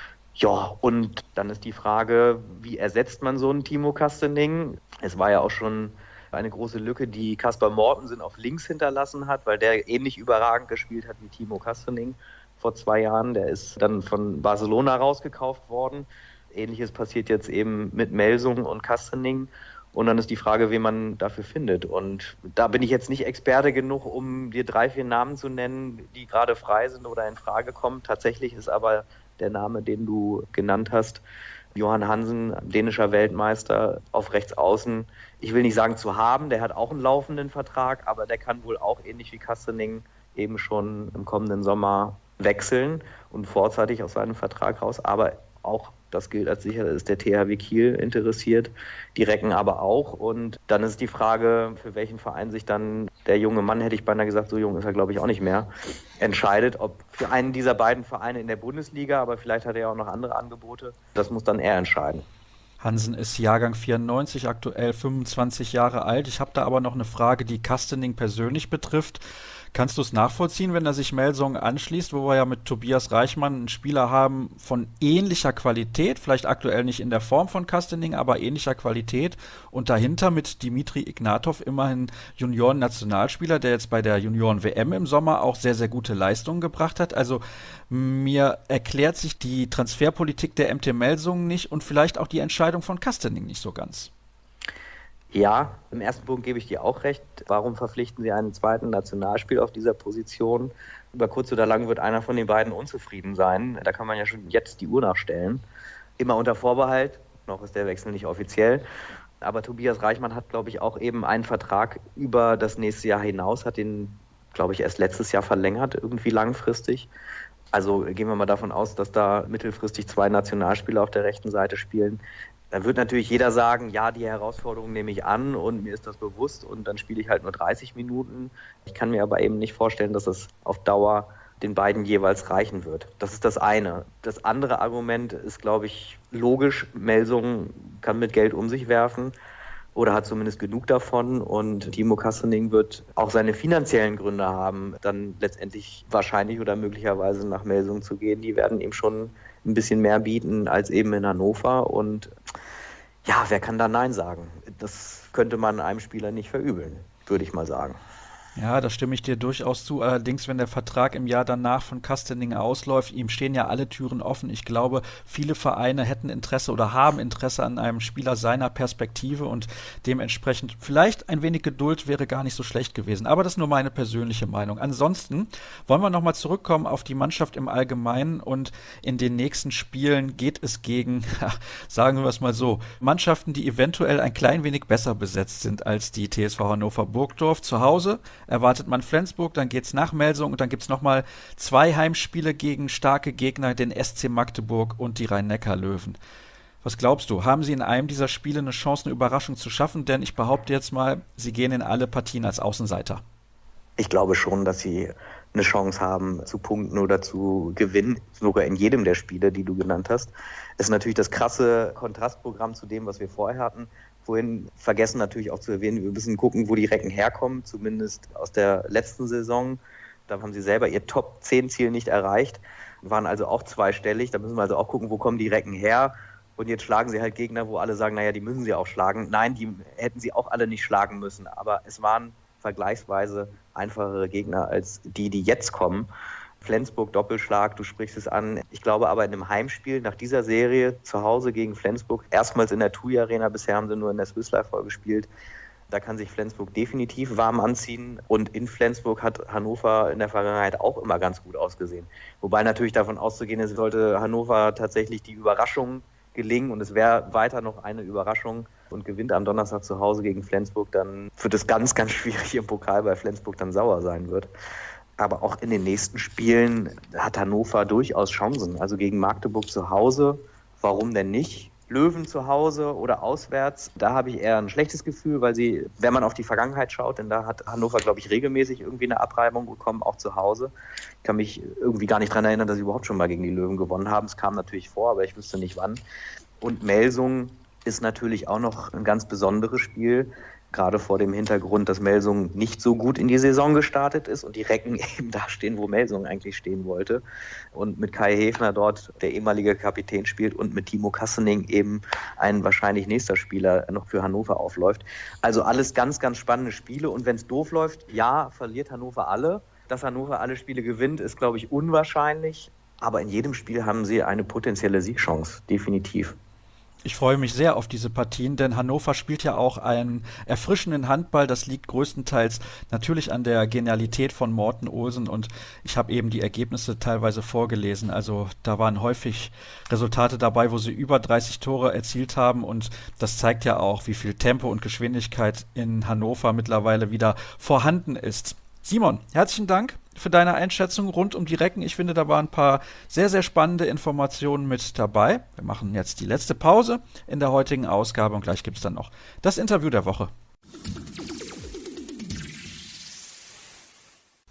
Ja, und dann ist die Frage, wie ersetzt man so einen Timo Kastening? Es war ja auch schon eine große Lücke, die Kaspar Mortensen auf links hinterlassen hat, weil der ähnlich überragend gespielt hat wie Timo Kastening vor 2 Jahren. Der ist dann von Barcelona rausgekauft worden. Ähnliches passiert jetzt eben mit Melsungen und Kastening. Und dann ist die Frage, wen man dafür findet. Und da bin ich jetzt nicht Experte genug, um dir 3, 4 Namen zu nennen, die gerade frei sind oder in Frage kommen. Tatsächlich ist aber der Name, den du genannt hast, Johan Hansen, dänischer Weltmeister auf Rechtsaußen. Ich will nicht sagen zu haben, der hat auch einen laufenden Vertrag, aber der kann wohl auch ähnlich wie Kastening eben schon im kommenden Sommer wechseln und vorzeitig aus seinem Vertrag raus. Aber auch, das gilt als sicher, ist der THW Kiel interessiert, die Recken aber auch. Und dann ist die Frage, für welchen Verein sich dann der junge Mann, hätte ich beinahe gesagt, so jung ist er glaube ich auch nicht mehr, entscheidet, ob für einen dieser beiden Vereine in der Bundesliga, aber vielleicht hat er ja auch noch andere Angebote. Das muss dann er entscheiden. Hansen ist Jahrgang 94, aktuell 25 Jahre alt. Ich habe da aber noch eine Frage, die Kastening persönlich betrifft. Kannst du es nachvollziehen, wenn er sich Melsungen anschließt, wo wir ja mit Tobias Reichmann einen Spieler haben von ähnlicher Qualität, vielleicht aktuell nicht in der Form von Kastening, aber ähnlicher Qualität und dahinter mit Dimitri Ignatov immerhin Junioren-Nationalspieler, der jetzt bei der Junioren-WM im Sommer auch sehr, sehr gute Leistungen gebracht hat. Also mir erklärt sich die Transferpolitik der MT Melsungen nicht und vielleicht auch die Entscheidung von Kastening nicht so ganz. Ja, im ersten Punkt gebe ich dir auch recht. Warum verpflichten sie einen zweiten Nationalspieler auf dieser Position? Über kurz oder lang wird einer von den beiden unzufrieden sein. Da kann man ja schon jetzt die Uhr nachstellen. Immer unter Vorbehalt, noch ist der Wechsel nicht offiziell. Aber Tobias Reichmann hat, glaube ich, auch eben einen Vertrag über das nächste Jahr hinaus, hat den, glaube ich, erst letztes Jahr verlängert, irgendwie langfristig. Also gehen wir mal davon aus, dass da mittelfristig 2 Nationalspieler auf der rechten Seite spielen. Da wird natürlich jeder sagen, ja, die Herausforderung nehme ich an und mir ist das bewusst und dann spiele ich halt nur 30 Minuten. Ich kann mir aber eben nicht vorstellen, dass es auf Dauer den beiden jeweils reichen wird. Das ist das eine. Das andere Argument ist, glaube ich, logisch. Melsungen kann mit Geld um sich werfen oder hat zumindest genug davon und Timo Kastening wird auch seine finanziellen Gründe haben, dann letztendlich wahrscheinlich oder möglicherweise nach Melsungen zu gehen. Die werden ihm schon ein bisschen mehr bieten als eben in Hannover und ja, wer kann da Nein sagen? Das könnte man einem Spieler nicht verübeln, würde ich mal sagen. Ja, da stimme ich dir durchaus zu. Allerdings, wenn der Vertrag im Jahr danach von Kastening ausläuft, ihm stehen ja alle Türen offen. Ich glaube, viele Vereine hätten Interesse oder haben Interesse an einem Spieler seiner Perspektive und dementsprechend vielleicht ein wenig Geduld wäre gar nicht so schlecht gewesen. Aber das ist nur meine persönliche Meinung. Ansonsten wollen wir nochmal zurückkommen auf die Mannschaft im Allgemeinen und in den nächsten Spielen geht es gegen, sagen wir es mal so, Mannschaften, die eventuell ein klein wenig besser besetzt sind als die TSV Hannover Burgdorf. Zu Hause erwartet man Flensburg, dann geht's nach Melsungen und dann gibt's nochmal 2 Heimspiele gegen starke Gegner, den SC Magdeburg und die Rhein-Neckar-Löwen. Was glaubst du, haben sie in einem dieser Spiele eine Chance, eine Überraschung zu schaffen? Denn ich behaupte jetzt mal, sie gehen in alle Partien als Außenseiter. Ich glaube schon, dass sie eine Chance haben zu punkten oder zu gewinnen, sogar in jedem der Spiele, die du genannt hast. Es ist natürlich das krasse Kontrastprogramm zu dem, was wir vorher hatten. Vorhin vergessen natürlich auch zu erwähnen, wir müssen gucken, wo die Recken herkommen, zumindest aus der letzten Saison. Da haben sie selber ihr Top-10-Ziel nicht erreicht, waren also auch zweistellig. Da müssen wir also auch gucken, wo kommen die Recken her. Und jetzt schlagen sie halt Gegner, wo alle sagen, naja, die müssen sie auch schlagen. Nein, die hätten sie auch alle nicht schlagen müssen. Aber es waren vergleichsweise einfachere Gegner als die jetzt kommen. Flensburg Doppelschlag, du sprichst es an. Ich glaube aber in einem Heimspiel nach dieser Serie zu Hause gegen Flensburg, erstmals in der TUI Arena, bisher haben sie nur in der Swiss Life Hall gespielt, da kann sich Flensburg definitiv warm anziehen und in Flensburg hat Hannover in der Vergangenheit auch immer ganz gut ausgesehen. Wobei natürlich davon auszugehen ist, sollte Hannover tatsächlich die Überraschung gelingen und es wäre weiter noch eine Überraschung und gewinnt am Donnerstag zu Hause gegen Flensburg, dann wird es ganz, ganz schwierig im Pokal, weil Flensburg dann sauer sein wird. Aber auch in den nächsten Spielen hat Hannover durchaus Chancen. Also gegen Magdeburg zu Hause, warum denn nicht? Löwen zu Hause oder auswärts, da habe ich eher ein schlechtes Gefühl, weil sie, wenn man auf die Vergangenheit schaut, denn da hat Hannover, glaube ich, regelmäßig irgendwie eine Abreibung bekommen, auch zu Hause. Ich kann mich irgendwie gar nicht daran erinnern, dass sie überhaupt schon mal gegen die Löwen gewonnen haben. Es kam natürlich vor, aber ich wüsste nicht wann. Und Melsungen ist natürlich auch noch ein ganz besonderes Spiel, gerade vor dem Hintergrund, dass Melsungen nicht so gut in die Saison gestartet ist und die Recken eben da stehen, wo Melsungen eigentlich stehen wollte. Und mit Kai Häfner dort, der ehemalige Kapitän, spielt und mit Timo Kastening eben ein wahrscheinlich nächster Spieler noch für Hannover aufläuft. Also alles ganz, ganz spannende Spiele. Und wenn es doof läuft, ja, verliert Hannover alle. Dass Hannover alle Spiele gewinnt, ist, glaube ich, unwahrscheinlich. Aber in jedem Spiel haben sie eine potenzielle Siegchance, definitiv. Ich freue mich sehr auf diese Partien, denn Hannover spielt ja auch einen erfrischenden Handball. Das liegt größtenteils natürlich an der Genialität von Morten Olsen und ich habe eben die Ergebnisse teilweise vorgelesen. Also da waren häufig Resultate dabei, wo sie über 30 Tore erzielt haben und das zeigt ja auch, wie viel Tempo und Geschwindigkeit in Hannover mittlerweile wieder vorhanden ist. Simon, herzlichen Dank für deine Einschätzung rund um die Recken. Ich finde, da waren ein paar sehr, sehr spannende Informationen mit dabei. Wir machen jetzt die letzte Pause in der heutigen Ausgabe und gleich gibt es dann noch das Interview der Woche.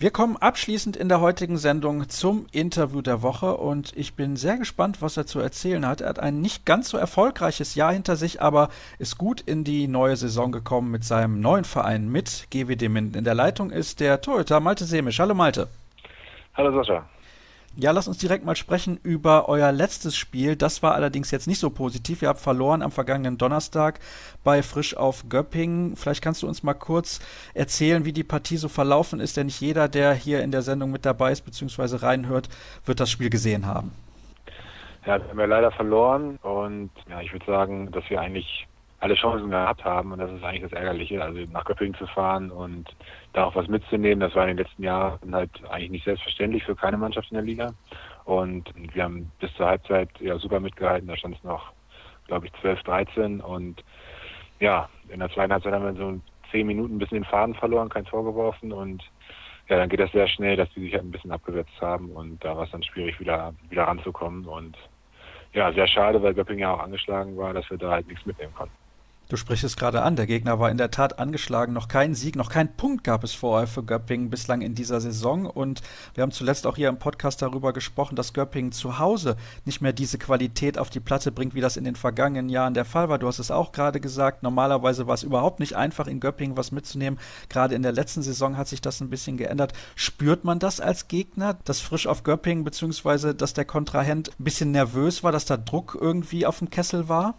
Wir kommen abschließend in der heutigen Sendung zum Interview der Woche und ich bin sehr gespannt, was er zu erzählen hat. Er hat ein nicht ganz so erfolgreiches Jahr hinter sich, aber ist gut in die neue Saison gekommen mit seinem neuen Verein, mit GWD Minden. In der Leitung ist der Torhüter Malte Semisch. Hallo Malte. Hallo Sascha. Ja, lass uns direkt mal sprechen über euer letztes Spiel. Das war allerdings jetzt nicht so positiv. Ihr habt verloren am vergangenen Donnerstag bei Frisch auf Göppingen. Vielleicht kannst du uns mal kurz erzählen, wie die Partie so verlaufen ist, denn nicht jeder, der hier in der Sendung mit dabei ist bzw. reinhört, wird das Spiel gesehen haben. Ja, wir haben ja leider verloren und ja, ich würde sagen, dass wir eigentlich alle Chancen gehabt haben und das ist eigentlich das Ärgerliche, also nach Göppingen zu fahren und da auch was mitzunehmen. Das war in den letzten Jahren halt eigentlich nicht selbstverständlich für keine Mannschaft in der Liga und wir haben bis zur Halbzeit ja super mitgehalten, da stand es noch, glaube ich, 12-13 und ja, in der zweiten Halbzeit haben wir so 10 Minuten ein bisschen den Faden verloren, kein Tor geworfen und ja, dann geht das sehr schnell, dass die sich halt ein bisschen abgesetzt haben und da war es dann schwierig, wieder ranzukommen und ja, sehr schade, weil Göppingen ja auch angeschlagen war, dass wir da halt nichts mitnehmen konnten. Du sprichst es gerade an, der Gegner war in der Tat angeschlagen, noch keinen Sieg, noch keinen Punkt gab es vorher für Göppingen bislang in dieser Saison und wir haben zuletzt auch hier im Podcast darüber gesprochen, dass Göppingen zu Hause nicht mehr diese Qualität auf die Platte bringt, wie das in den vergangenen Jahren der Fall war. Du hast es auch gerade gesagt, normalerweise war es überhaupt nicht einfach, in Göppingen was mitzunehmen. Gerade in der letzten Saison hat sich das ein bisschen geändert. Spürt man das als Gegner, dass Frisch auf Göppingen beziehungsweise dass der Kontrahent ein bisschen nervös war, dass da Druck irgendwie auf dem Kessel war?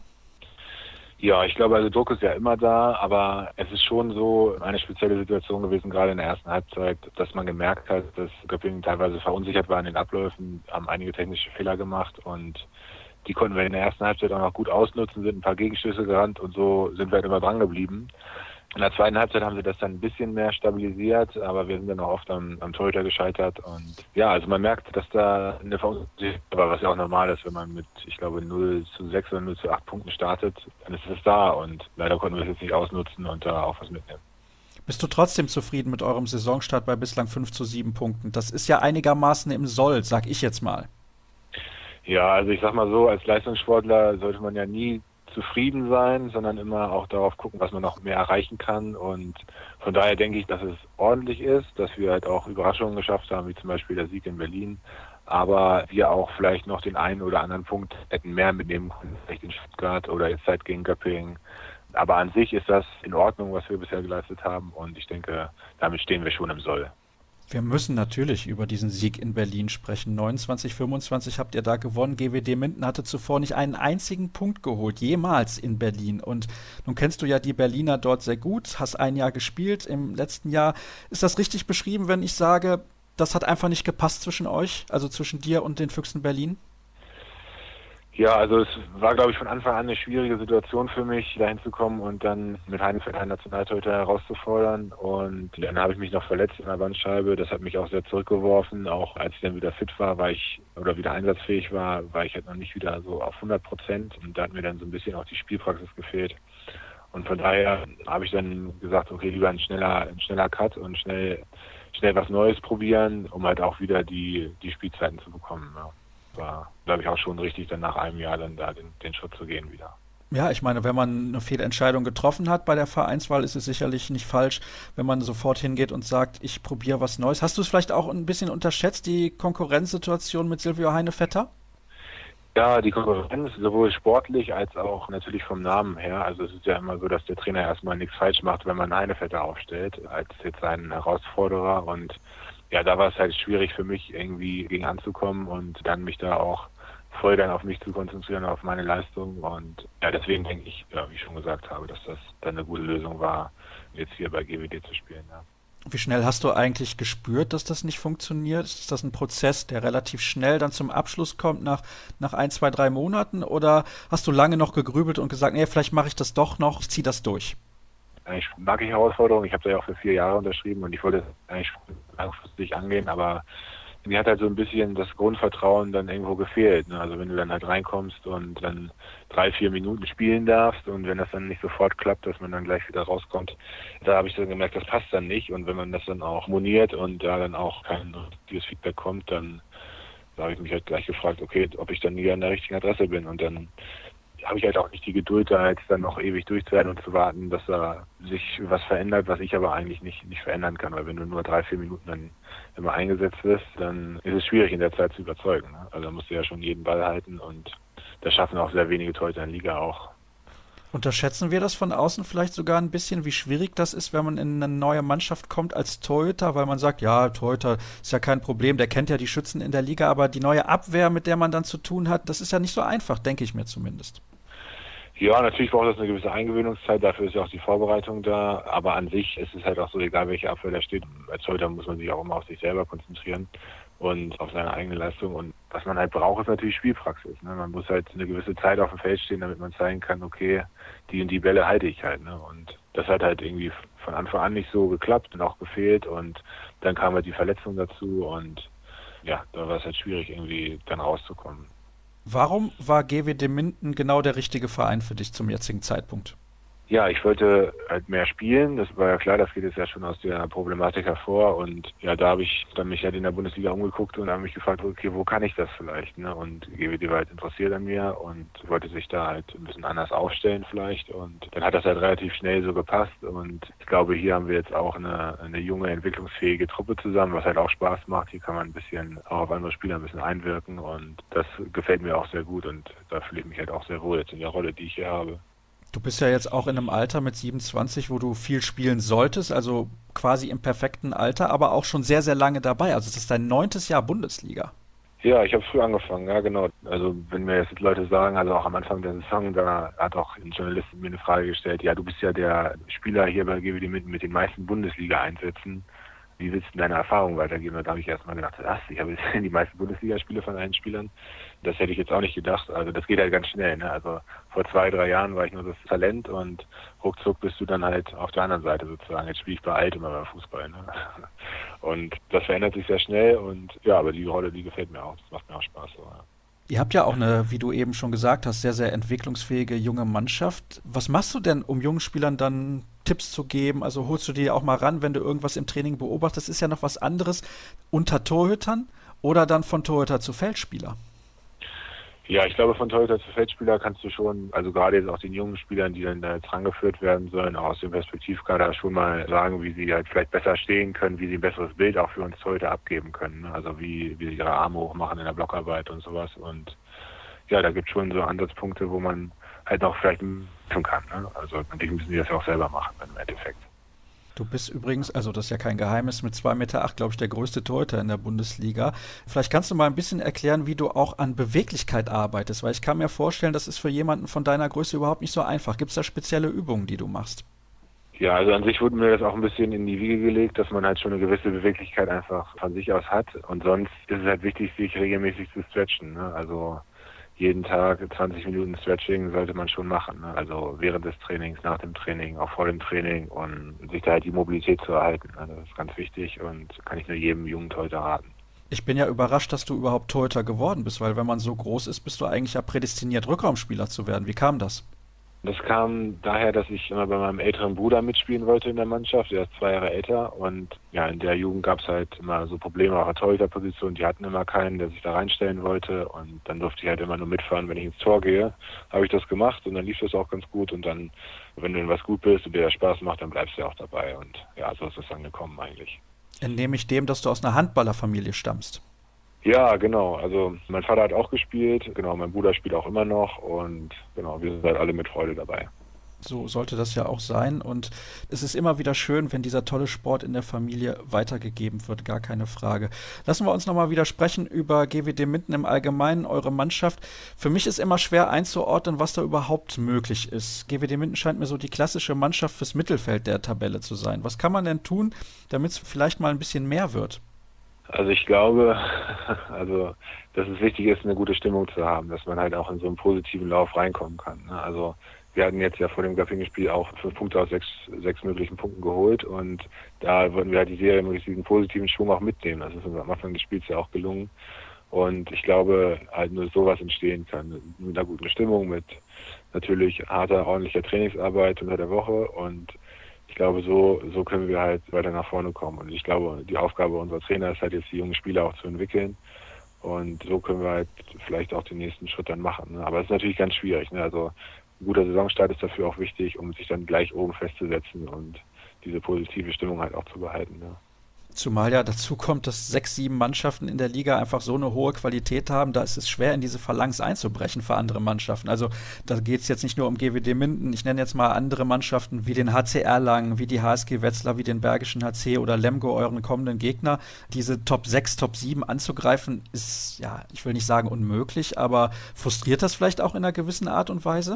Ja, ich glaube, also Druck ist ja immer da, aber es ist schon so eine spezielle Situation gewesen, gerade in der ersten Halbzeit, dass man gemerkt hat, dass Göppingen teilweise verunsichert war in den Abläufen, haben einige technische Fehler gemacht und die konnten wir in der ersten Halbzeit auch noch gut ausnutzen, sind ein paar Gegenstöße gerannt und so sind wir halt immer dran geblieben. In der zweiten Halbzeit haben sie das dann ein bisschen mehr stabilisiert, aber wir sind dann auch oft am Torhüter gescheitert. Und ja, also man merkt, dass da eine Verunsicherung war, was ja auch normal ist, wenn man mit, ich glaube, 0-6 oder 0-8 Punkten startet, dann ist es da. Und leider konnten wir es jetzt nicht ausnutzen und da auch was mitnehmen. Bist du trotzdem zufrieden mit eurem Saisonstart bei bislang 5-7 Punkten? Das ist ja einigermaßen im Soll, sag ich jetzt mal. Ja, also ich sag mal so, als Leistungssportler sollte man ja nie zufrieden sein, sondern immer auch darauf gucken, was man noch mehr erreichen kann und von daher denke ich, dass es ordentlich ist, dass wir halt auch Überraschungen geschafft haben, wie zum Beispiel der Sieg in Berlin, aber wir auch vielleicht noch den einen oder anderen Punkt hätten mehr mitnehmen können, vielleicht in Stuttgart oder jetzt halt gegen Göppingen, aber an sich ist das in Ordnung, was wir bisher geleistet haben und ich denke, damit stehen wir schon im Soll. Wir müssen natürlich über diesen Sieg in Berlin sprechen. 29-25 habt ihr da gewonnen. GWD Minden hatte zuvor nicht einen einzigen Punkt geholt, jemals in Berlin. Und nun kennst du ja die Berliner dort sehr gut, hast ein Jahr gespielt im letzten Jahr. Ist das richtig beschrieben, wenn ich sage, das hat einfach nicht gepasst zwischen euch, also zwischen dir und den Füchsen Berlin? Ja, also es war, glaube ich, von Anfang an eine schwierige Situation für mich, dahin zu kommen und dann mit Heinefeld einen Nationaltorhüter herauszufordern. Und dann habe ich mich noch verletzt in der Bandscheibe. Das hat mich auch sehr zurückgeworfen. Auch als ich dann wieder fit war, oder wieder einsatzfähig war ich halt noch nicht wieder so auf 100%. Und da hat mir dann so ein bisschen auch die Spielpraxis gefehlt. Und von daher habe ich dann gesagt, okay, lieber ein schneller Cut und schnell was Neues probieren, um halt auch wieder die Spielzeiten zu bekommen. Ja. War, glaube ich, auch schon richtig, dann nach einem Jahr dann da den Schritt zu gehen wieder. Ja, ich meine, wenn man eine Fehlentscheidung getroffen hat bei der Vereinswahl, ist es sicherlich nicht falsch, wenn man sofort hingeht und sagt, ich probiere was Neues. Hast du es vielleicht auch ein bisschen unterschätzt, die Konkurrenzsituation mit Silvio Heinevetter? Ja, die Konkurrenz, sowohl sportlich als auch natürlich vom Namen her. Also es ist ja immer so, dass der Trainer erstmal nichts falsch macht, wenn man Heinevetter aufstellt, als jetzt einen Herausforderer und ja, da war es halt schwierig für mich, irgendwie gegen anzukommen und dann mich da auch voll dann auf mich zu konzentrieren, auf meine Leistung. Und ja, deswegen denke ich, ja, wie ich schon gesagt habe, dass das dann eine gute Lösung war, jetzt hier bei GWD zu spielen. Ja. Wie schnell hast du eigentlich gespürt, dass das nicht funktioniert? Ist das ein Prozess, der relativ schnell dann zum Abschluss kommt, nach 1, 2, 3 Monaten? Oder hast du lange noch gegrübelt und gesagt, nee, vielleicht mache ich das doch noch, ich ziehe das durch? Ich mag Herausforderungen. Ich habe da ja auch für 4 Jahre unterschrieben und ich wollte es eigentlich langfristig angehen, aber mir hat halt so ein bisschen das Grundvertrauen dann irgendwo gefehlt. Ne? Also wenn du dann halt reinkommst und dann 3, 4 Minuten spielen darfst und wenn das dann nicht sofort klappt, dass man dann gleich wieder rauskommt, da habe ich dann gemerkt, das passt dann nicht. Und wenn man das dann auch moniert und da dann auch kein richtiges Feedback kommt, dann habe ich mich halt gleich gefragt, okay, ob ich dann hier an der richtigen Adresse bin. Und dann habe ich halt auch nicht die Geduld, da jetzt dann noch ewig durchzuhalten und zu warten, dass da sich was verändert, was ich aber eigentlich nicht verändern kann. Weil wenn du nur 3-4 Minuten dann immer eingesetzt wirst, dann ist es schwierig in der Zeit zu überzeugen. Ne? Also da musst du ja schon jeden Ball halten und das schaffen auch sehr wenige Torhüter in der Liga auch. Unterschätzen wir das von außen vielleicht sogar ein bisschen, wie schwierig das ist, wenn man in eine neue Mannschaft kommt als Torhüter, weil man sagt, ja, Torhüter ist ja kein Problem, der kennt ja die Schützen in der Liga, aber die neue Abwehr, mit der man dann zu tun hat, das ist ja nicht so einfach, denke ich mir zumindest. Ja, natürlich braucht das eine gewisse Eingewöhnungszeit, dafür ist ja auch die Vorbereitung da, aber an sich ist es halt auch so, egal welche Abwehr da steht, als Torhüter muss man sich auch immer auf sich selber konzentrieren und auf seine eigene Leistung und was man halt braucht, ist natürlich Spielpraxis. Ne? Man muss halt eine gewisse Zeit auf dem Feld stehen, damit man zeigen kann, okay, die und die Bälle halte ich halt. Ne? Und das hat halt irgendwie von Anfang an nicht so geklappt und auch gefehlt und dann kam halt die Verletzung dazu und ja, da war es halt schwierig irgendwie dann rauszukommen. Warum war GWD Minden genau der richtige Verein für dich zum jetzigen Zeitpunkt? Ja, ich wollte halt mehr spielen. Das war ja klar, das geht jetzt ja schon aus der Problematik hervor. Und ja, da habe ich dann mich halt in der Bundesliga umgeguckt und habe mich gefragt, okay, wo kann ich das vielleicht? Ne? Und GWD war halt interessiert an mir und wollte sich da halt ein bisschen anders aufstellen vielleicht. Und dann hat das halt relativ schnell so gepasst. Und ich glaube, hier haben wir jetzt auch eine junge, entwicklungsfähige Truppe zusammen, was halt auch Spaß macht. Hier kann man ein bisschen auch auf andere Spieler ein bisschen einwirken. Und das gefällt mir auch sehr gut. Und da fühle ich mich halt auch sehr wohl jetzt in der Rolle, die ich hier habe. Du bist ja jetzt auch in einem Alter mit 27, wo du viel spielen solltest, also quasi im perfekten Alter, aber auch schon sehr, sehr lange dabei. Also das ist dein 9. Jahr Bundesliga. Ja, ich habe früh angefangen, ja genau. Also wenn mir jetzt Leute sagen, also auch am Anfang der Saison, da hat auch ein Journalist mir eine Frage gestellt, ja, du bist ja der Spieler hier bei GWD mit den meisten Bundesliga-Einsätzen. Wie willst du deine Erfahrung weitergeben? Und da habe ich erstmal gedacht, ich habe jetzt die meisten Bundesligaspiele von allen Spielern. Das hätte ich jetzt auch nicht gedacht. Also das geht halt ganz schnell. Ne? Also vor 2-3 Jahren war ich nur das Talent und ruckzuck bist du dann halt auf der anderen Seite sozusagen. Jetzt spiele ich bei Alt immer beim Fußball. Ne? Und das verändert sich sehr schnell und ja, aber die Rolle, die gefällt mir auch. Das macht mir auch Spaß. So, ja. Ihr habt ja auch eine, wie du eben schon gesagt hast, sehr, sehr entwicklungsfähige junge Mannschaft. Was machst du denn, um jungen Spielern dann Tipps zu geben? Also holst du die auch mal ran, wenn du irgendwas im Training beobachtest? Das ist ja noch was anderes unter Torhütern oder dann von Torhüter zu Feldspieler? Ja, ich glaube, von Torhüter zu Feldspieler kannst du schon, also gerade jetzt auch den jungen Spielern, die dann da jetzt rangeführt werden sollen, auch aus dem Perspektivkader schon mal sagen, wie sie halt vielleicht besser stehen können, wie sie ein besseres Bild auch für uns Torhüter abgeben können. Ne? Also wie sie ihre Arme hochmachen in der Blockarbeit und sowas. Und ja, da gibt es schon so Ansatzpunkte, wo man halt noch vielleicht helfen kann. Ne? Also natürlich müssen die das ja auch selber machen im Endeffekt. Du bist übrigens, also das ist ja kein Geheimnis, mit 2,8 Meter, glaube ich, der größte Torhüter in der Bundesliga. Vielleicht kannst du mal ein bisschen erklären, wie du auch an Beweglichkeit arbeitest, weil ich kann mir vorstellen, das ist für jemanden von deiner Größe überhaupt nicht so einfach. Gibt es da spezielle Übungen, die du machst? Ja, also an sich wurde mir das auch ein bisschen in die Wiege gelegt, dass man halt schon eine gewisse Beweglichkeit einfach von sich aus hat. Und sonst ist es halt wichtig, sich regelmäßig zu stretchen. Ne? Also jeden Tag 20 Minuten Stretching sollte man schon machen. Ne? Also während des Trainings, nach dem Training, auch vor dem Training und sich da halt die Mobilität zu erhalten. Ne? Das ist ganz wichtig und kann ich nur jedem jungen Torhüter raten. Ich bin ja überrascht, dass du überhaupt Torhüter geworden bist, weil wenn man so groß ist, bist du eigentlich ja prädestiniert, Rückraumspieler zu werden. Wie kam das? Das kam daher, dass ich immer bei meinem älteren Bruder mitspielen wollte in der Mannschaft. Der ist 2 Jahre älter und ja, in der Jugend gab es halt immer so Probleme auf der Torhüterposition. Die hatten immer keinen, der sich da reinstellen wollte und dann durfte ich halt immer nur mitfahren, wenn ich ins Tor gehe. Habe ich das gemacht und dann lief das auch ganz gut und dann, wenn du in was gut bist und dir das Spaß macht, dann bleibst du ja auch dabei und ja, so ist es dann gekommen eigentlich. Entnehme ich dem, dass du aus einer Handballerfamilie stammst? Ja, genau. Also mein Vater hat auch gespielt, genau, mein Bruder spielt auch immer noch und genau, wir sind halt alle mit Freude dabei. So sollte das ja auch sein und es ist immer wieder schön, wenn dieser tolle Sport in der Familie weitergegeben wird, gar keine Frage. Lassen wir uns nochmal wieder sprechen über GWD Minden im Allgemeinen, eure Mannschaft. Für mich ist immer schwer einzuordnen, was da überhaupt möglich ist. GWD Minden scheint mir so die klassische Mannschaft fürs Mittelfeld der Tabelle zu sein. Was kann man denn tun, damit es vielleicht mal ein bisschen mehr wird? Also ich glaube, also dass es wichtig ist, eine gute Stimmung zu haben, dass man halt auch in so einen positiven Lauf reinkommen kann. Ne? Also wir hatten jetzt ja vor dem Göppingen-Spiel auch 5 Punkte aus 6 möglichen Punkten geholt und da wollten wir halt die Serie mit diesem positiven Schwung auch mitnehmen. Das ist uns am Anfang des Spiels ja auch gelungen und ich glaube halt nur sowas entstehen kann. Mit einer guten Stimmung, mit natürlich harter, ordentlicher Trainingsarbeit unter der Woche und ich glaube, so können wir halt weiter nach vorne kommen. Und ich glaube, die Aufgabe unserer Trainer ist halt jetzt, die jungen Spieler auch zu entwickeln Und so können wir halt vielleicht auch den nächsten Schritt dann machen. Ne? Aber es ist natürlich ganz schwierig. Ne? Also ein guter Saisonstart ist dafür auch wichtig, um sich dann gleich oben festzusetzen und diese positive Stimmung halt auch zu behalten. Ne? Zumal ja dazu kommt, dass 6, 7 Mannschaften in der Liga einfach so eine hohe Qualität haben, da ist es schwer, in diese Phalanx einzubrechen für andere Mannschaften. Also da geht es jetzt nicht nur um GWD Minden, ich nenne jetzt mal andere Mannschaften wie den HC Erlangen, wie die HSG Wetzlar, wie den Bergischen HC oder Lemgo, euren kommenden Gegner. Diese Top 6, Top 7 anzugreifen, ist, ja, ich will nicht sagen unmöglich, aber frustriert das vielleicht auch in einer gewissen Art und Weise?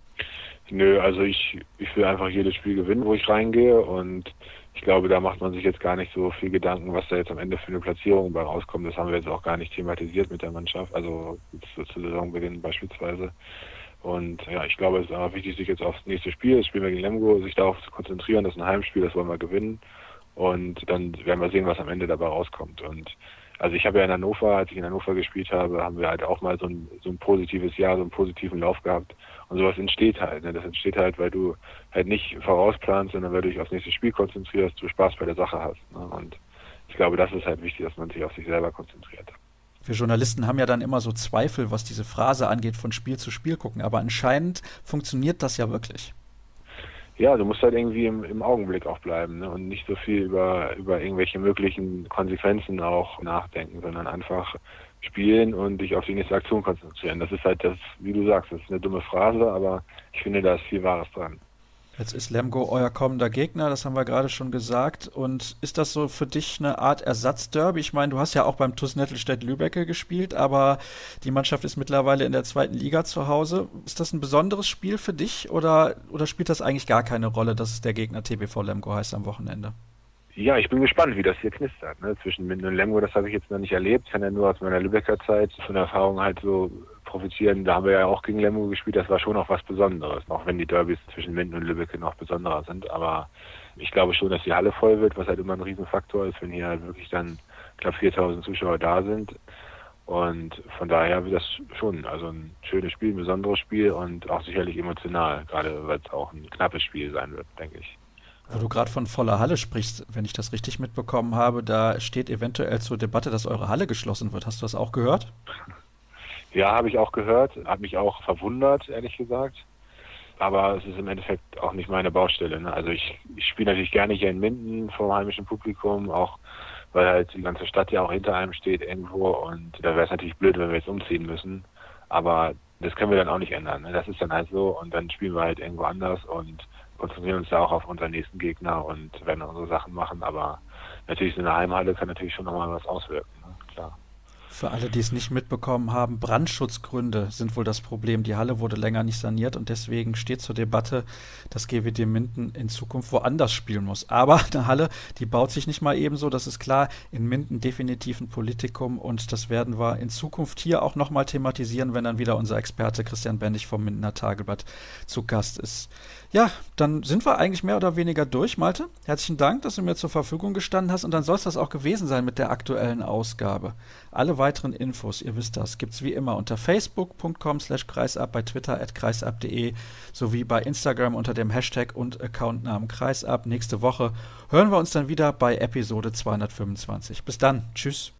Nö, also ich will einfach jedes Spiel gewinnen, wo ich reingehe, und ich glaube, da macht man sich jetzt gar nicht so viel Gedanken, was da jetzt am Ende für eine Platzierung bei rauskommt. Das haben wir jetzt auch gar nicht thematisiert mit der Mannschaft, also zu Saisonbeginn beispielsweise. Und ja, ich glaube, es ist einfach wichtig, sich jetzt aufs nächste Spiel, das Spiel gegen Lemgo, sich darauf zu konzentrieren. Das ist ein Heimspiel, das wollen wir gewinnen. Und dann werden wir sehen, was am Ende dabei rauskommt. Und also ich habe ja in Hannover, als ich in Hannover gespielt habe, haben wir halt auch mal so ein positives Jahr, so einen positiven Lauf gehabt. Und sowas entsteht halt. Ne? Das entsteht halt, weil du halt nicht vorausplanst, sondern weil du dich aufs nächste Spiel konzentrierst, du Spaß bei der Sache hast. Ne? Und ich glaube, das ist halt wichtig, dass man sich auf sich selber konzentriert. Wir Journalisten haben ja dann immer so Zweifel, was diese Phrase angeht, von Spiel zu Spiel gucken. Aber anscheinend funktioniert das ja wirklich. Ja, du musst halt irgendwie im Augenblick auch bleiben, ne? Und nicht so viel über irgendwelche möglichen Konsequenzen auch nachdenken, sondern einfach spielen und dich auf die nächste Aktion konzentrieren. Das ist halt das, wie du sagst, das ist eine dumme Phrase, aber ich finde, da ist viel Wahres dran. Jetzt ist Lemgo euer kommender Gegner, das haben wir gerade schon gesagt. Und ist das so für dich eine Art Ersatzderby? Ich meine, du hast ja auch beim TuS Nettelstedt-Lübbecke gespielt, aber die Mannschaft ist mittlerweile in der 2. Liga zu Hause. Ist das ein besonderes Spiel für dich oder spielt das eigentlich gar keine Rolle, dass es der Gegner TBV Lemgo heißt am Wochenende? Ja, ich bin gespannt, wie das hier knistert, ne? Zwischen Minden und Lemgo, das habe ich jetzt noch nicht erlebt. Ich kann ja nur aus meiner Lübecker Zeit von der Erfahrung halt so profitieren. Da haben wir ja auch gegen Lemgo gespielt, das war schon auch was Besonderes, auch wenn die Derbys zwischen Minden und Lübeck noch besonderer sind. Aber ich glaube schon, dass die Halle voll wird, was halt immer ein Riesenfaktor ist, wenn hier halt wirklich dann knapp 4.000 Zuschauer da sind. Und von daher wird das schon also ein schönes Spiel, ein besonderes Spiel und auch sicherlich emotional, gerade weil es auch ein knappes Spiel sein wird, denke ich. Wo du gerade von voller Halle sprichst, wenn ich das richtig mitbekommen habe, da steht eventuell zur Debatte, dass eure Halle geschlossen wird. Hast du das auch gehört? Ja, habe ich auch gehört, hat mich auch verwundert, ehrlich gesagt. Aber es ist im Endeffekt auch nicht meine Baustelle. Ne? Also ich spiele natürlich gerne hier in Minden vor dem heimischen Publikum, auch weil halt die ganze Stadt ja auch hinter einem steht irgendwo, und da wäre es natürlich blöd, wenn wir jetzt umziehen müssen. Aber das können wir dann auch nicht ändern. Ne? Das ist dann halt so, und dann spielen wir halt irgendwo anders und konzentrieren uns da auch auf unseren nächsten Gegner und werden unsere Sachen machen. Aber natürlich so eine Heimhalle kann natürlich schon nochmal was auswirken, ne? Klar. Für alle, die es nicht mitbekommen haben, Brandschutzgründe sind wohl das Problem. Die Halle wurde länger nicht saniert und deswegen steht zur Debatte, dass GWD Minden in Zukunft woanders spielen muss. Aber eine Halle, die baut sich nicht mal ebenso, das ist klar. In Minden definitiv ein Politikum, und das werden wir in Zukunft hier auch nochmal thematisieren, wenn dann wieder unser Experte Christian Bendig vom Mindener Tageblatt zu Gast ist. Ja, dann sind wir eigentlich mehr oder weniger durch, Malte. Herzlichen Dank, dass du mir zur Verfügung gestanden hast, und dann soll es das auch gewesen sein mit der aktuellen Ausgabe. Alle weiteren Infos, ihr wisst das, gibt's wie immer unter facebook.com/kreisab, bei Twitter @kreisab.de sowie bei Instagram unter dem Hashtag und Accountnamen Kreisab. Nächste Woche hören wir uns dann wieder bei Episode 225. Bis dann, tschüss.